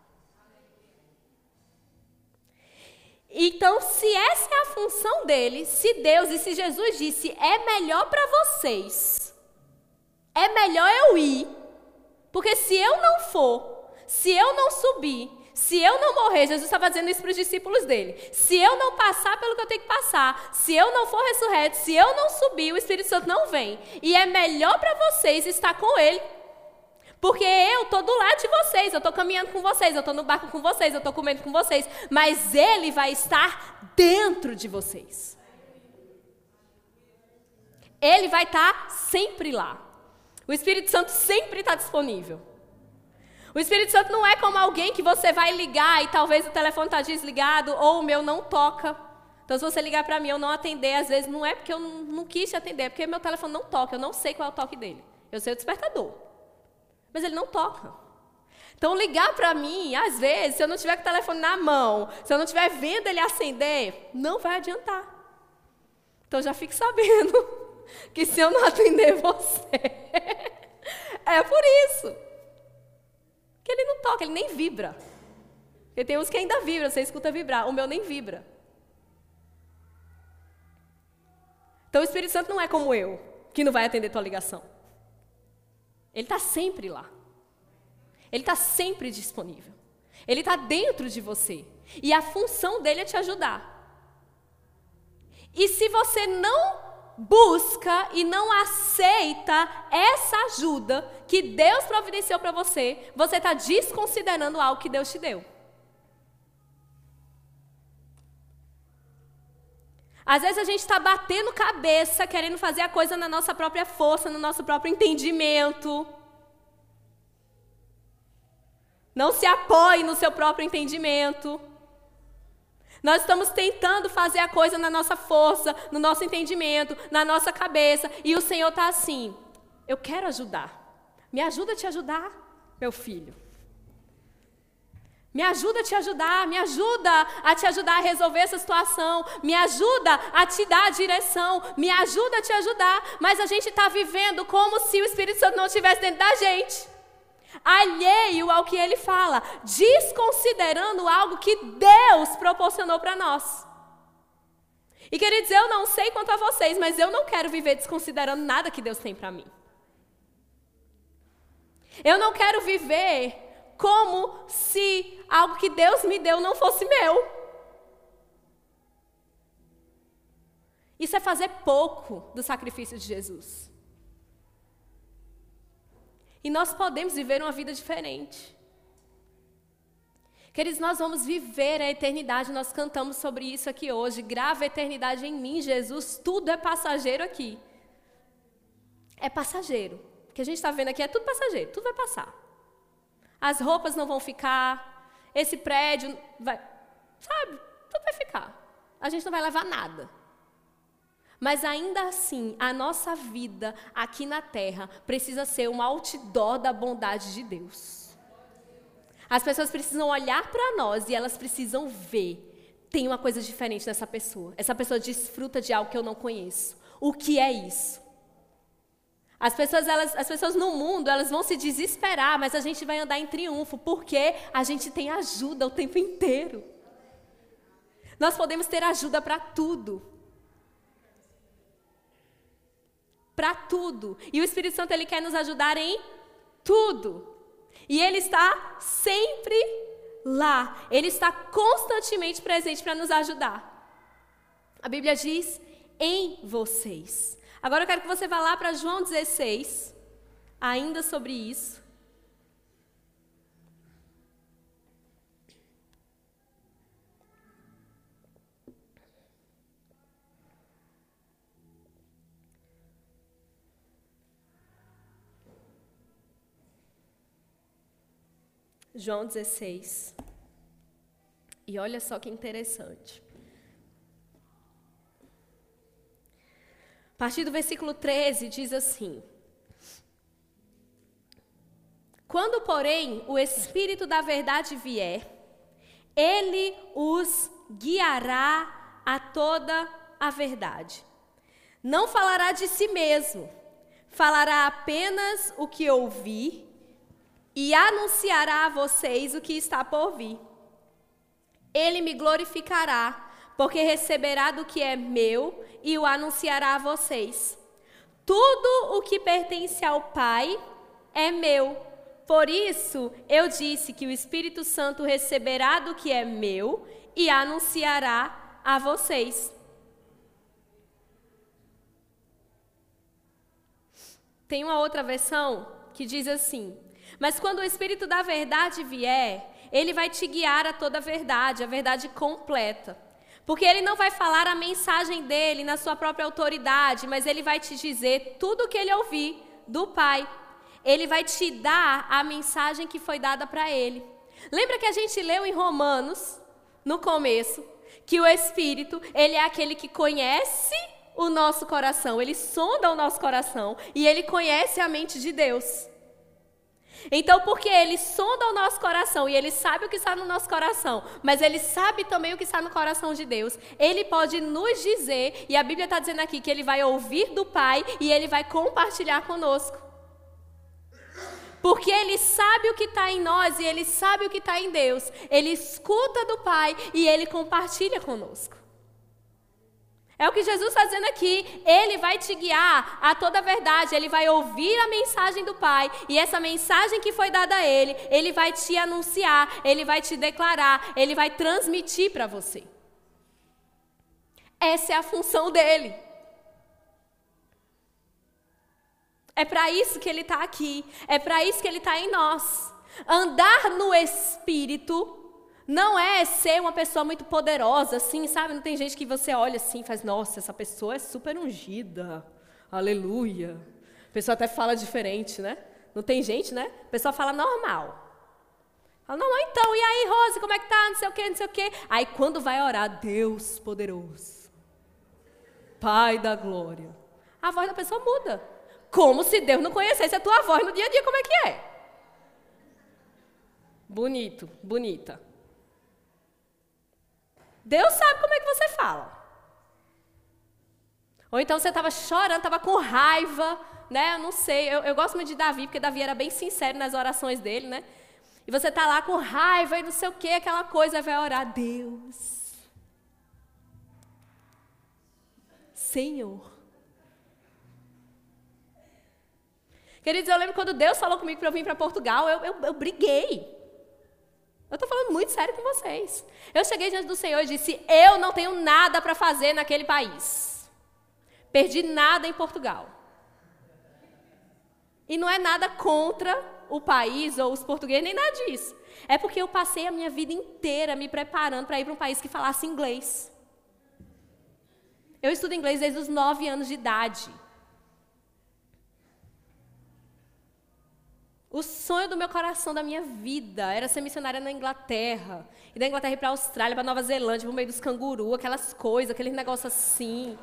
Então, se essa é a função dele, se Deus e se Jesus disse, é melhor para vocês, é melhor eu ir, porque se eu não for, se eu não subir, se eu não morrer, Jesus estava dizendo isso para os discípulos dele, se eu não passar pelo que eu tenho que passar, se eu não for ressurreto, se eu não subir, o Espírito Santo não vem. E é melhor para vocês estar com ele, porque eu estou do lado de vocês, eu estou caminhando com vocês, eu estou no barco com vocês, eu estou comendo com vocês, mas ele vai estar dentro de vocês. Ele vai estar sempre lá. O Espírito Santo sempre está disponível. O Espírito Santo não é como alguém que você vai ligar e talvez o telefone está desligado ou o meu não toca. Então, se você ligar para mim e eu não atender, às vezes não é porque eu não quis te atender, é porque meu telefone não toca, eu não sei qual é o toque dele. Eu sei o despertador, mas ele não toca. Então, ligar para mim, às vezes, se eu não tiver com o telefone na mão, se eu não estiver vendo ele acender, não vai adiantar. Então, já fique sabendo que se eu não atender você, é por isso. Que ele não toca, ele nem vibra. Porque tem uns que ainda vibram, você escuta vibrar, o meu nem vibra. Então o Espírito Santo não é como eu, que não vai atender tua ligação. Ele está sempre lá. Ele está sempre disponível. Ele está dentro de você. E a função dele é te ajudar. E se você não busca e não aceita essa ajuda que Deus providenciou para você, você está desconsiderando algo que Deus te deu. Às vezes a gente está batendo cabeça, querendo fazer a coisa na nossa própria força, no nosso próprio entendimento. Não se apoie no seu próprio entendimento. Nós estamos tentando fazer a coisa na nossa força, no nosso entendimento, na nossa cabeça. E o Senhor está assim, eu quero ajudar. Me ajuda a te ajudar, meu filho. Me ajuda a te ajudar, me ajuda a te ajudar a resolver essa situação. Me ajuda a te dar a direção, me ajuda a te ajudar. Mas a gente está vivendo como se o Espírito Santo não estivesse dentro da gente. Alheio ao que ele fala, desconsiderando algo que Deus proporcionou para nós. E queridos, eu não sei quanto a vocês, mas eu não quero viver desconsiderando nada que Deus tem para mim. Eu não quero viver como se algo que Deus me deu não fosse meu. Isso é fazer pouco do sacrifício de Jesus. E nós podemos viver uma vida diferente. Queridos, nós vamos viver a eternidade, nós cantamos sobre isso aqui hoje. Grava a eternidade em mim, Jesus, tudo é passageiro aqui. É passageiro. O que a gente está vendo aqui é tudo passageiro, tudo vai passar. As roupas não vão ficar, esse prédio vai, sabe, tudo vai ficar. A gente não vai levar nada. Mas ainda assim, a nossa vida aqui na terra precisa ser um outdoor da bondade de Deus. As pessoas precisam olhar para nós e elas precisam ver. Tem uma coisa diferente nessa pessoa. Essa pessoa desfruta de algo que eu não conheço. O que é isso? As pessoas no mundo, elas vão se desesperar, mas a gente vai andar em triunfo, porque a gente tem ajuda o tempo inteiro. Nós podemos ter ajuda para tudo. Para tudo. E o Espírito Santo, ele quer nos ajudar em tudo. E ele está sempre lá. Ele está constantemente presente para nos ajudar. A Bíblia diz, em vocês. Agora eu quero que você vá lá para João 16, ainda sobre isso. João 16. E olha só que interessante. A partir do versículo 13 diz assim: quando, porém, o Espírito da verdade vier, ele os guiará a toda a verdade. Não falará de si mesmo, falará apenas o que ouvir e anunciará a vocês o que está por vir. Ele me glorificará, porque receberá do que é meu e o anunciará a vocês. Tudo o que pertence ao Pai é meu. Por isso, eu disse que o Espírito Santo receberá do que é meu e anunciará a vocês. Tem uma outra versão que diz assim: mas quando o Espírito da verdade vier, ele vai te guiar a toda a verdade completa. Porque ele não vai falar a mensagem dele na sua própria autoridade, mas ele vai te dizer tudo o que ele ouvir do Pai. Ele vai te dar a mensagem que foi dada para ele. Lembra que a gente leu em Romanos, no começo, que o Espírito, ele é aquele que conhece o nosso coração, ele sonda o nosso coração e ele conhece a mente de Deus. Então, porque ele sonda o nosso coração e ele sabe o que está no nosso coração, mas ele sabe também o que está no coração de Deus, ele pode nos dizer, e a Bíblia está dizendo aqui que ele vai ouvir do Pai e ele vai compartilhar conosco. Porque ele sabe o que está em nós e ele sabe o que está em Deus. Ele escuta do Pai e ele compartilha conosco. É o que Jesus está dizendo aqui. Ele vai te guiar a toda a verdade. Ele vai ouvir a mensagem do Pai. E essa mensagem que foi dada a ele, ele vai te anunciar, ele vai te declarar, ele vai transmitir para você. Essa é a função dele. É para isso que ele está aqui. É para isso que ele está em nós. Andar no Espírito não é ser uma pessoa muito poderosa, assim, sabe? Não tem gente que você olha assim e faz, nossa, essa pessoa é super ungida. Aleluia. A pessoa até fala diferente, né? Não tem gente, né? A pessoa fala normal. Fala, não, então, e aí, Rose, como é que tá? Não sei o quê, não sei o quê. Aí, quando vai orar, Deus poderoso, Pai da glória, a voz da pessoa muda. Como se Deus não conhecesse a tua voz no dia a dia, como é que é? Bonito, bonita. Deus sabe como é que você fala. Ou então você estava chorando, estava com raiva, né? Eu não sei, eu gosto muito de Davi, porque Davi era bem sincero nas orações dele, né? E você está lá com raiva e não sei o que, aquela coisa, vai orar, Deus, Senhor. Queridos, eu lembro quando Deus falou comigo para eu vir para Portugal, eu briguei. Eu estou falando muito sério com vocês. Eu cheguei diante do Senhor e disse, eu não tenho nada para fazer naquele país. Perdi nada em Portugal. E não é nada contra o país ou os portugueses, nem nada disso. É porque eu passei a minha vida inteira me preparando para ir para um país que falasse inglês. Eu estudo inglês desde os 9 anos de idade. O sonho do meu coração, da minha vida, era ser missionária na Inglaterra. E da Inglaterra ir para a Austrália, para a Nova Zelândia, no meio dos cangurus, aquelas coisas, aqueles negócios assim.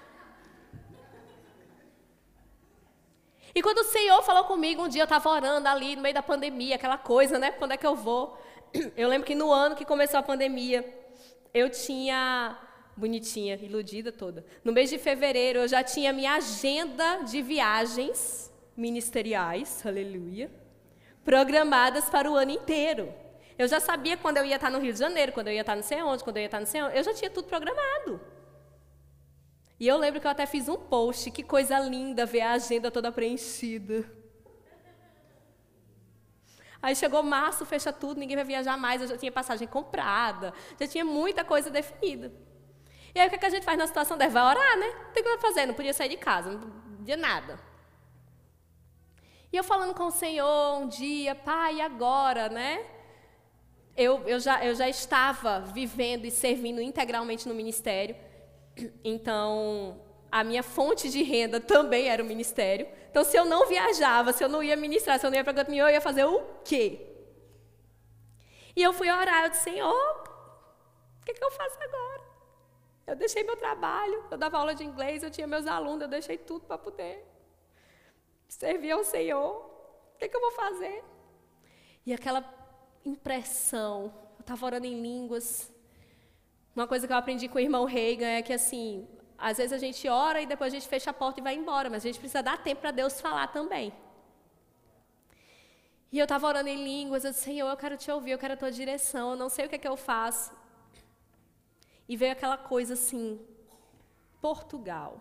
E quando o Senhor falou comigo, um dia eu estava orando ali, no meio da pandemia, aquela coisa, né? Quando é que eu vou? Eu lembro que no ano que começou a pandemia, eu tinha... Bonitinha, iludida toda. No mês de fevereiro, eu já tinha minha agenda de viagens ministeriais, aleluia, programadas para o ano inteiro. Eu já sabia quando eu ia estar no Rio de Janeiro, quando eu ia estar não sei onde, quando eu ia estar não sei onde. Eu já tinha tudo programado. E eu lembro que eu até fiz um post, que coisa linda ver a agenda toda preenchida. Aí chegou março, fecha tudo, ninguém vai viajar mais, eu já tinha passagem comprada, já tinha muita coisa definida. E aí o que a gente faz na situação dessa? Vai orar, né? Não tem o que fazer, não podia sair de casa, não podia nada. E eu falando com o Senhor um dia, Pai, e agora, né? Eu já estava vivendo e servindo integralmente no ministério. Então, a minha fonte de renda também era o ministério. Então, se eu não viajava, se eu não ia ministrar, se eu não ia para Caminhão, eu ia fazer o quê? E eu fui orar, eu disse, Senhor, o que eu faço agora? Eu deixei meu trabalho, eu dava aula de inglês, eu tinha meus alunos, eu deixei tudo para poder servir ao Senhor. O que eu vou fazer? E aquela impressão, eu estava orando em línguas. Uma coisa que eu aprendi com o irmão Reagan é que, assim, às vezes a gente ora e depois a gente fecha a porta e vai embora, mas a gente precisa dar tempo para Deus falar também. E eu estava orando em línguas, eu disse, Senhor, eu quero te ouvir, eu quero a tua direção, eu não sei o que eu faço. E veio aquela coisa assim, Portugal.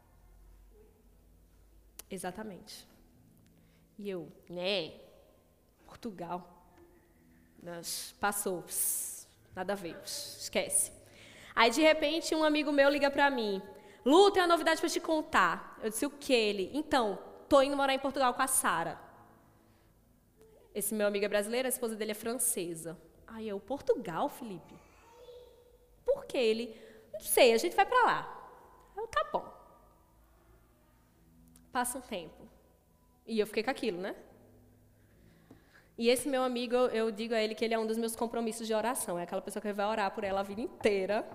Exatamente. E eu, Portugal. Passou, nada a ver, esquece. Aí, de repente, um amigo meu liga para mim. Lu, tem uma novidade para te contar. Eu disse, o que ele? Então, tô indo morar em Portugal com a Sara. Esse meu amigo é brasileiro, a esposa dele é francesa. Aí eu, Portugal, Felipe? Por que ele? Não sei, a gente vai para lá. Eu, tá bom. Passa um tempo. E eu fiquei com aquilo, né? E esse meu amigo, eu digo a ele que ele é um dos meus compromissos de oração. É aquela pessoa que vai orar por ela a vida inteira.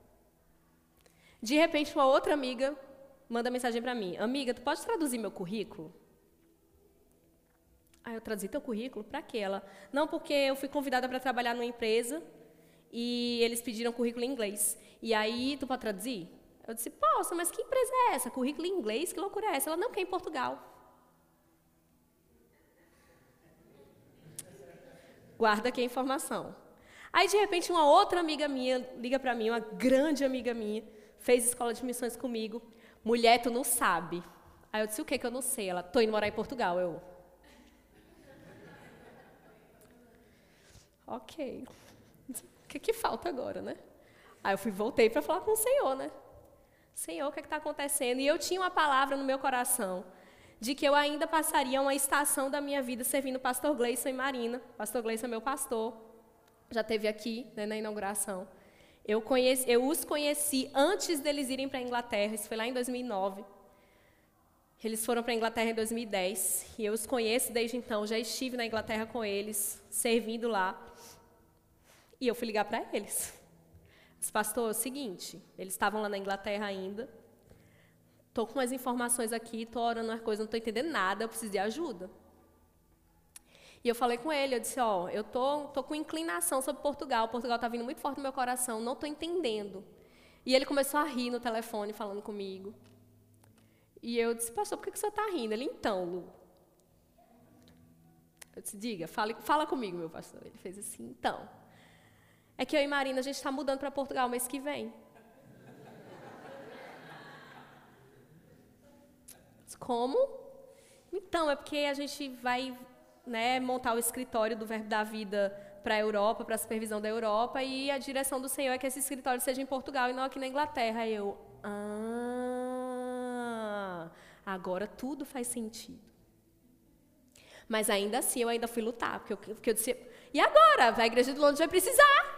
De repente, uma outra amiga manda mensagem para mim. Amiga, tu pode traduzir meu currículo? Aí eu traduzi teu currículo? Para quê? Ela, não, porque eu fui convidada para trabalhar numa empresa e eles pediram currículo em inglês. E aí, tu pode traduzir? Eu disse, posso, mas que empresa é essa? Currículo em inglês? Que loucura é essa? Ela, não, que é em Portugal. Guarda aqui a informação. Aí, de repente, uma outra amiga minha liga para mim, uma grande amiga minha, fez escola de missões comigo. Mulher, tu não sabe. Aí eu disse, o que eu não sei? Ela, tô indo morar em Portugal. Eu, ok. O que falta agora, né? Aí eu voltei para falar com o Senhor, né? Senhor, o que está acontecendo? E eu tinha uma palavra no meu coração de que eu ainda passaria uma estação da minha vida servindo o pastor Gleison e Marina. Pastor Gleison é meu pastor, já esteve aqui, né, na inauguração. Eu os conheci antes deles irem para a Inglaterra, isso foi lá em 2009. Eles foram para a Inglaterra em 2010, e eu os conheço desde então, já estive na Inglaterra com eles, servindo lá. E eu fui ligar para eles. Disse, pastor, é o seguinte, eles estavam lá na Inglaterra ainda, estou com umas informações aqui, estou orando umas coisas, não estou entendendo nada, eu preciso de ajuda. E eu falei com ele, eu disse, eu tô com inclinação sobre Portugal está vindo muito forte no meu coração, não estou entendendo. E ele começou a rir no telefone, falando comigo. E eu disse, pastor, por que o senhor está rindo? Ele, então, Lu. Eu disse, diga, fala comigo, meu pastor. Ele fez assim, então. É que eu e Marina, a gente está mudando para Portugal mês que vem. Disse, como? Então, é porque a gente vai, né, montar o escritório do Verbo da Vida para a Europa, para a supervisão da Europa, e a direção do Senhor é que esse escritório seja em Portugal e não aqui na Inglaterra. Aí eu, agora tudo faz sentido. Mas ainda assim, eu ainda fui lutar, porque eu disse, e agora? A Igreja de Londres vai precisar.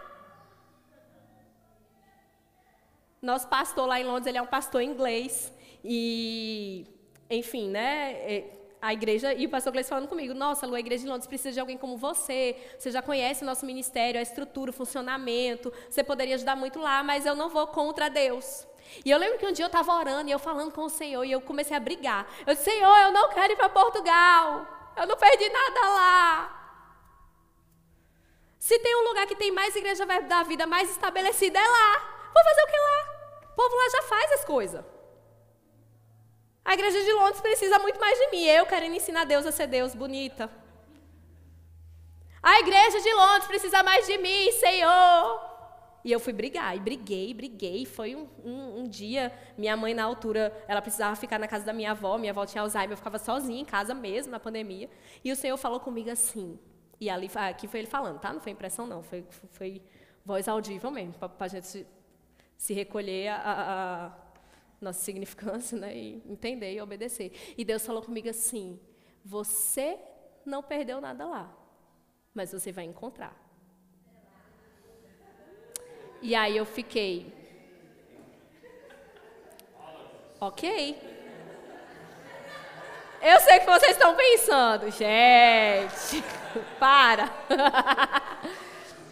Nosso pastor lá em Londres, ele é um pastor inglês, e, enfim, né, a igreja, e o pastor Gleison falando comigo, nossa, Lu, a Igreja de Londres precisa de alguém como você já conhece o nosso ministério, a estrutura, o funcionamento, você poderia ajudar muito lá, mas eu não vou contra Deus. E eu lembro que um dia eu estava orando, e eu falando com o Senhor, e eu comecei a brigar. Eu disse, Senhor, eu não quero ir para Portugal, eu não perdi nada lá. Se tem um lugar que tem mais Igreja Verbo da Vida, mais estabelecida, é lá. Vou fazer o que lá? O povo lá já faz as coisas. A Igreja de Londres precisa muito mais de mim. Eu querendo ensinar Deus a ser Deus, bonita. A Igreja de Londres precisa mais de mim, Senhor. E eu fui brigar, e briguei. Foi um dia, minha mãe na altura, ela precisava ficar na casa da minha avó tinha Alzheimer, eu ficava sozinha em casa mesmo, na pandemia. E o Senhor falou comigo assim, e ali, aqui foi ele falando, tá? Não foi impressão não, foi voz audível mesmo, para a gente se recolher a nossa significância, né, e entender e obedecer. E Deus falou comigo assim, você não perdeu nada lá, mas você vai encontrar. E aí eu fiquei, ok. Eu sei o que vocês estão pensando, gente, para.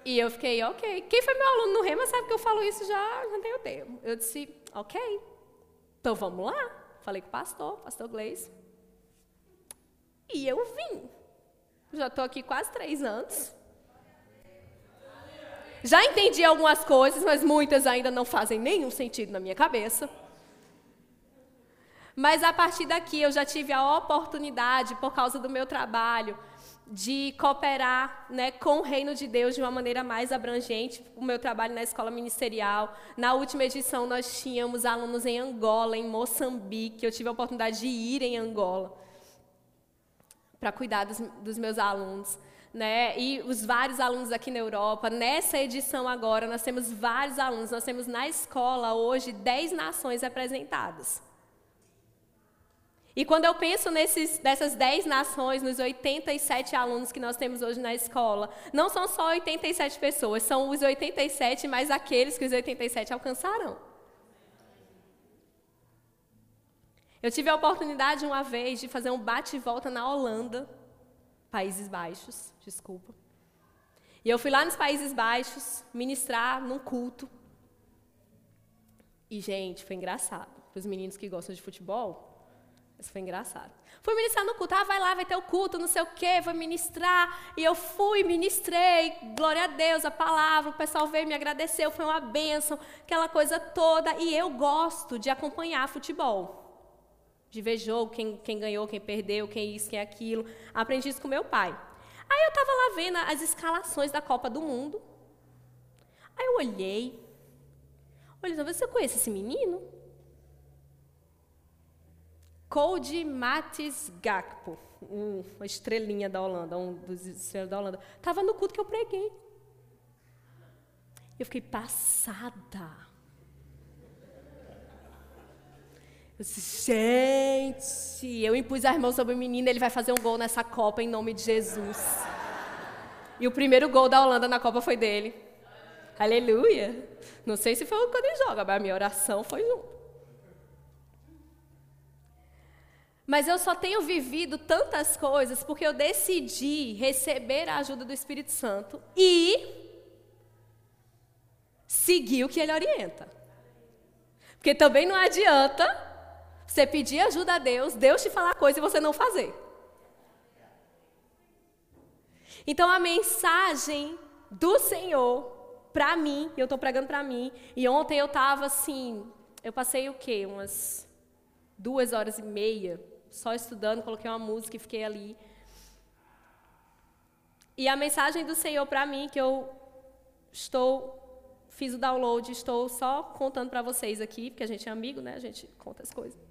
E eu fiquei, ok. Quem foi meu aluno no Rema sabe que eu falo isso já tenho tempo. Eu disse, ok, então vamos lá. Falei com o pastor Gleice. E eu vim. Já estou aqui quase 3 anos. Já entendi algumas coisas, mas muitas ainda não fazem nenhum sentido na minha cabeça. Mas a partir daqui eu já tive a oportunidade, por causa do meu trabalho, de cooperar, né, com o reino de Deus de uma maneira mais abrangente. O meu trabalho na escola ministerial. Na última edição nós tínhamos alunos em Angola, em Moçambique. Eu tive a oportunidade de ir em Angola para cuidar dos meus alunos. Né? E os vários alunos aqui na Europa. Nessa edição agora, nós temos vários alunos. Nós temos na escola hoje 10 nações representadas. E quando eu penso dessas 10 nações, nos 87 alunos que nós temos hoje na escola, não são só 87 pessoas, são os 87 mais aqueles que os 87 alcançarão. Eu tive a oportunidade uma vez de fazer um bate-volta na Holanda, Países Baixos, desculpa. E eu fui lá nos Países Baixos ministrar num culto. E, gente, foi engraçado. Para os meninos que gostam de futebol, isso foi engraçado. Fui ministrar no culto. Vai lá, vai ter o culto, não sei o quê, vou ministrar. E eu fui, ministrei, glória a Deus, a palavra. O pessoal veio, me agradeceu, foi uma bênção, aquela coisa toda. E eu gosto de acompanhar futebol. De ver jogo, quem ganhou, quem perdeu, quem isso, quem aquilo. Aprendi isso com meu pai. Aí eu estava lá vendo as escalações da Copa do Mundo. Aí eu olhei, você conhece esse menino? Cody Matis Gakpo, uma estrelinha da Holanda, um dos estrelas da Holanda. Estava no culto que eu preguei. Eu fiquei passada. Eu disse, gente, eu impus as mãos sobre o menino, ele vai fazer um gol nessa Copa em nome de Jesus. E o primeiro gol da Holanda na Copa foi dele. Aleluia. Não sei se foi quando ele joga, mas a minha oração foi junto. Mas eu só tenho vivido tantas coisas porque eu decidi receber a ajuda do Espírito Santo e seguir o que ele orienta. Porque também não adianta você pedir ajuda a Deus, Deus te falar coisa e você não fazer. Então a mensagem do Senhor para mim, eu estou pregando para mim, e ontem eu estava assim, eu passei o quê? Umas 2h30 só estudando, coloquei uma música e fiquei ali. E a mensagem do Senhor para mim, que eu fiz o download, estou só contando para vocês aqui, porque a gente é amigo, né? A gente conta as coisas.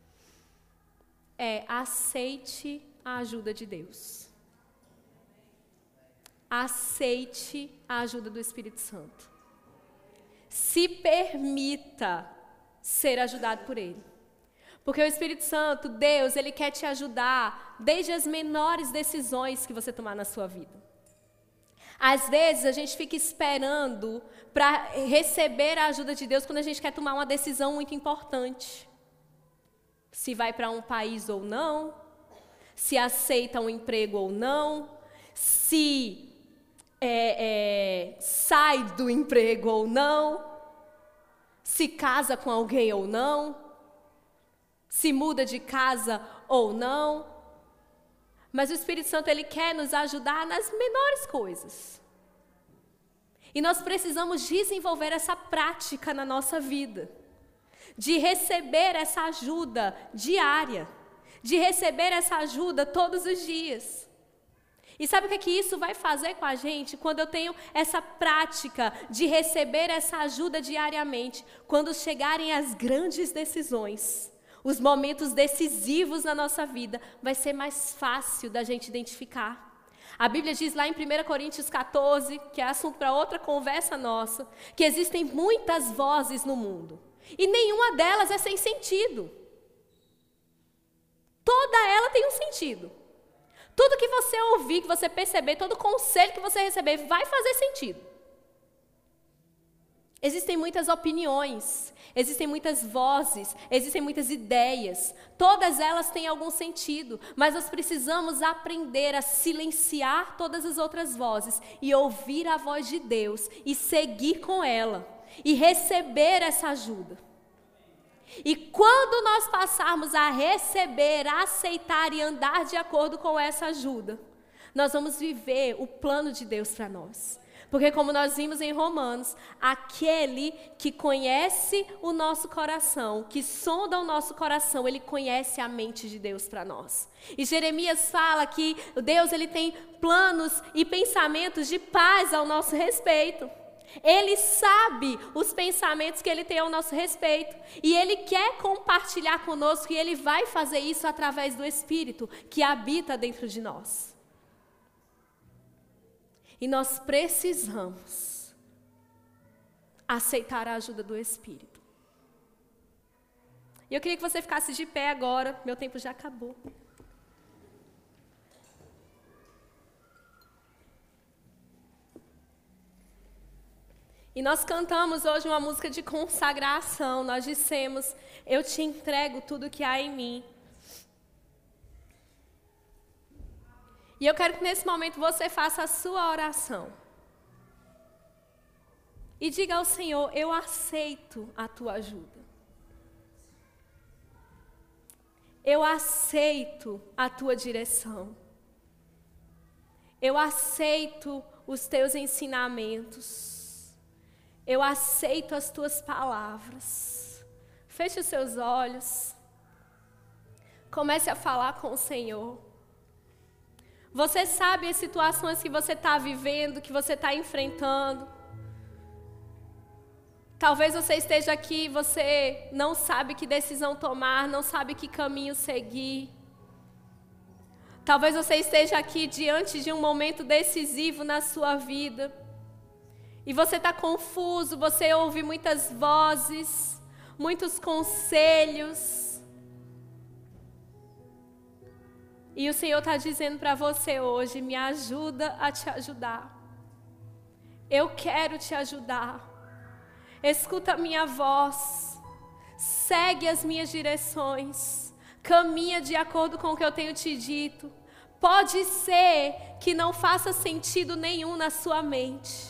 Aceite a ajuda de Deus. Aceite a ajuda do Espírito Santo. Se permita ser ajudado por Ele. Porque o Espírito Santo, Deus, Ele quer te ajudar desde as menores decisões que você tomar na sua vida. Às vezes, a gente fica esperando para receber a ajuda de Deus quando a gente quer tomar uma decisão muito importante. Se vai para um país ou não, se aceita um emprego ou não, se sai do emprego ou não, se casa com alguém ou não, se muda de casa ou não. Mas o Espírito Santo, Ele quer nos ajudar nas menores coisas. E nós precisamos desenvolver essa prática na nossa vida, de receber essa ajuda diária, de receber essa ajuda todos os dias. E sabe o que isso vai fazer com a gente? Quando eu tenho essa prática de receber essa ajuda diariamente, quando chegarem as grandes decisões, os momentos decisivos na nossa vida, vai ser mais fácil da gente identificar. A Bíblia diz lá em 1 Coríntios 14, que é assunto para outra conversa nossa, que existem muitas vozes no mundo, e nenhuma delas é sem sentido. Toda ela tem um sentido. Tudo que você ouvir, que você perceber, todo conselho que você receber, vai fazer sentido. Existem muitas opiniões, existem muitas vozes, existem muitas ideias. Todas elas têm algum sentido, mas nós precisamos aprender a silenciar todas as outras vozes e ouvir a voz de Deus e seguir com ela e receber essa ajuda. E quando nós passarmos a receber, a aceitar e andar de acordo com essa ajuda, nós vamos viver o plano de Deus para nós. Porque como nós vimos em Romanos, aquele que conhece o nosso coração, que sonda o nosso coração, ele conhece a mente de Deus para nós. E Jeremias fala que Deus ele tem planos e pensamentos de paz ao nosso respeito. Ele sabe os pensamentos que ele tem ao nosso respeito. E ele quer compartilhar conosco e ele vai fazer isso através do Espírito que habita dentro de nós. E nós precisamos aceitar a ajuda do Espírito. E eu queria que você ficasse de pé agora. Meu tempo já acabou. E nós cantamos hoje uma música de consagração. Nós dissemos, eu te entrego tudo que há em mim. E eu quero que nesse momento você faça a sua oração. E diga ao Senhor, eu aceito a tua ajuda. Eu aceito a tua direção. Eu aceito os teus ensinamentos. Eu aceito as tuas palavras. Feche os seus olhos. Comece a falar com o Senhor. Você sabe as situações que você está vivendo, que você está enfrentando. Talvez você esteja aqui e você não sabe que decisão tomar, não sabe que caminho seguir. Talvez você esteja aqui diante de um momento decisivo na sua vida. E você está confuso, você ouve muitas vozes, muitos conselhos. E o Senhor está dizendo para você hoje, me ajuda a te ajudar. Eu quero te ajudar. Escuta a minha voz. Segue as minhas direções. Caminha de acordo com o que eu tenho te dito. Pode ser que não faça sentido nenhum na sua mente.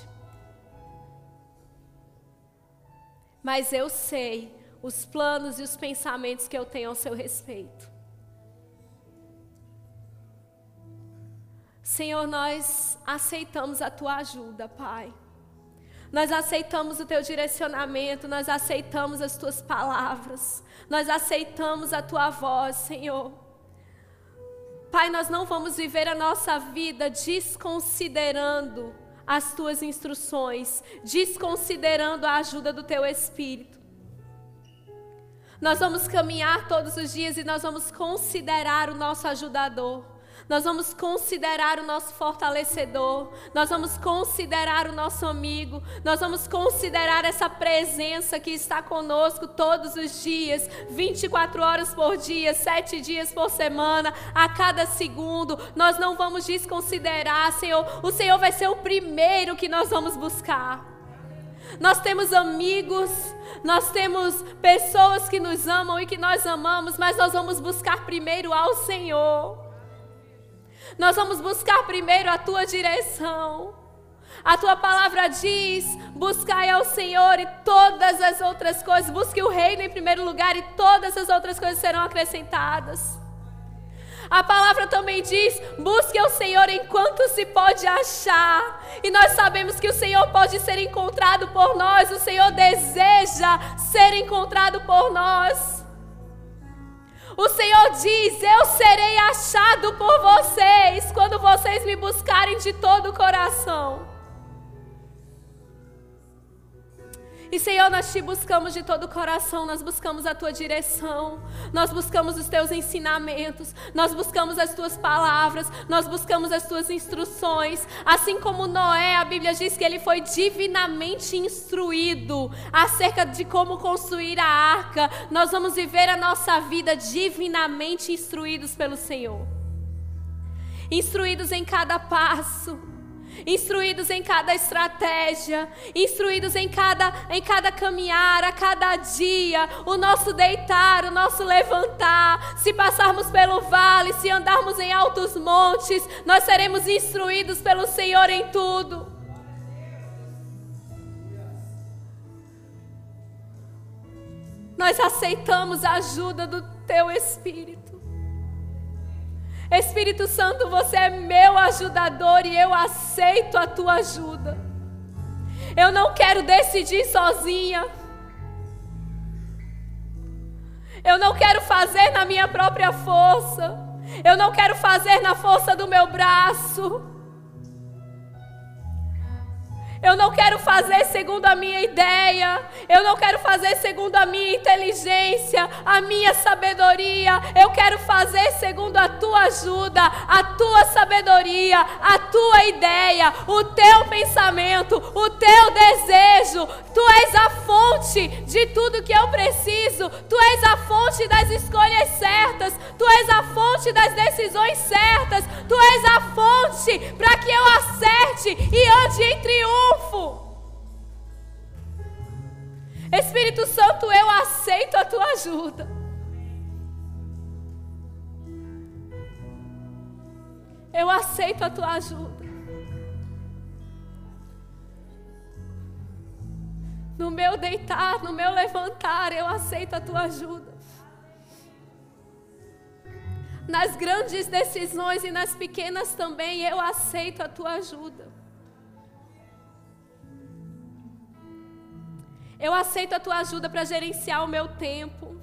Mas eu sei os planos e os pensamentos que eu tenho ao seu respeito. Senhor, nós aceitamos a tua ajuda, Pai. Nós aceitamos o teu direcionamento, nós aceitamos as tuas palavras, nós aceitamos a tua voz, Senhor. Pai, nós não vamos viver a nossa vida desconsiderando as tuas instruções, desconsiderando a ajuda do teu Espírito. Nós vamos caminhar todos os dias e nós vamos considerar o nosso ajudador. Nós vamos considerar o nosso fortalecedor, nós vamos considerar o nosso amigo, nós vamos considerar essa presença que está conosco todos os dias, 24 horas por dia, 7 dias por semana, a cada segundo. Nós não vamos desconsiderar, Senhor. O Senhor vai ser o primeiro que nós vamos buscar. Nós temos amigos, nós temos pessoas que nos amam e que nós amamos, mas nós vamos buscar primeiro ao Senhor. Nós vamos buscar primeiro a tua direção. A tua palavra diz, buscai ao Senhor e todas as outras coisas, busque o reino em primeiro lugar e todas as outras coisas serão acrescentadas. A palavra também diz, busque ao Senhor enquanto se pode achar. E nós sabemos que o Senhor pode ser encontrado por nós, o Senhor deseja ser encontrado por nós. O Senhor diz, eu serei achado por vocês, quando vocês me buscarem de todo o coração. E Senhor, nós te buscamos de todo o coração, nós buscamos a tua direção, nós buscamos os teus ensinamentos, nós buscamos as tuas palavras, nós buscamos as tuas instruções. Assim como Noé, a Bíblia diz que ele foi divinamente instruído acerca de como construir a arca. Nós vamos viver a nossa vida divinamente instruídos pelo Senhor. Instruídos em cada passo. instruídos em cada estratégia, instruídos em cada caminhar, a cada dia, o nosso deitar, o nosso levantar. Se passarmos pelo vale, se andarmos em altos montes, nós seremos instruídos pelo Senhor em tudo. Nós aceitamos a ajuda do Teu Espírito. Espírito Santo, você é meu ajudador e eu aceito a Tua ajuda. Eu não quero decidir sozinha. Eu não quero fazer na minha própria força. Eu não quero fazer na força do meu braço. Eu não quero fazer segundo a minha ideia. Eu não quero fazer segundo a minha inteligência, a minha sabedoria. Eu quero fazer segundo a Tua ajuda, a Tua sabedoria, a Tua ideia, o Teu pensamento, o Teu desejo. Tu és a fonte de tudo que eu preciso. Tu és a fonte das escolhas certas. Tu és a fonte das decisões certas. Tu és a fonte para que eu acerte e ande em triunfo. Espírito Santo, eu aceito a Tua ajuda. Eu aceito a Tua ajuda. No meu deitar, no meu levantar, eu aceito a Tua ajuda. Nas grandes decisões e nas pequenas também, eu aceito a Tua ajuda. Eu aceito a Tua ajuda para gerenciar o meu tempo.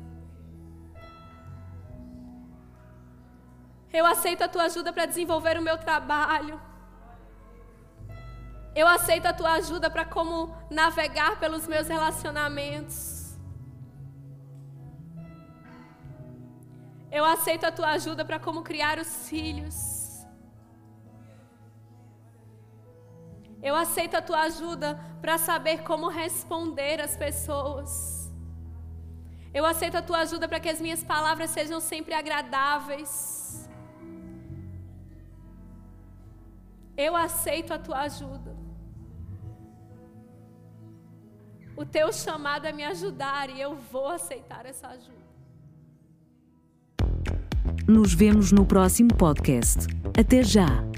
Eu aceito a Tua ajuda para desenvolver o meu trabalho. Eu aceito a Tua ajuda para como navegar pelos meus relacionamentos. Eu aceito a Tua ajuda para como criar os filhos. Eu aceito a Tua ajuda para saber como responder às pessoas. Eu aceito a Tua ajuda para que as minhas palavras sejam sempre agradáveis. Eu aceito a Tua ajuda. O Teu chamado é me ajudar e eu vou aceitar essa ajuda. Nos vemos no próximo podcast. Até já!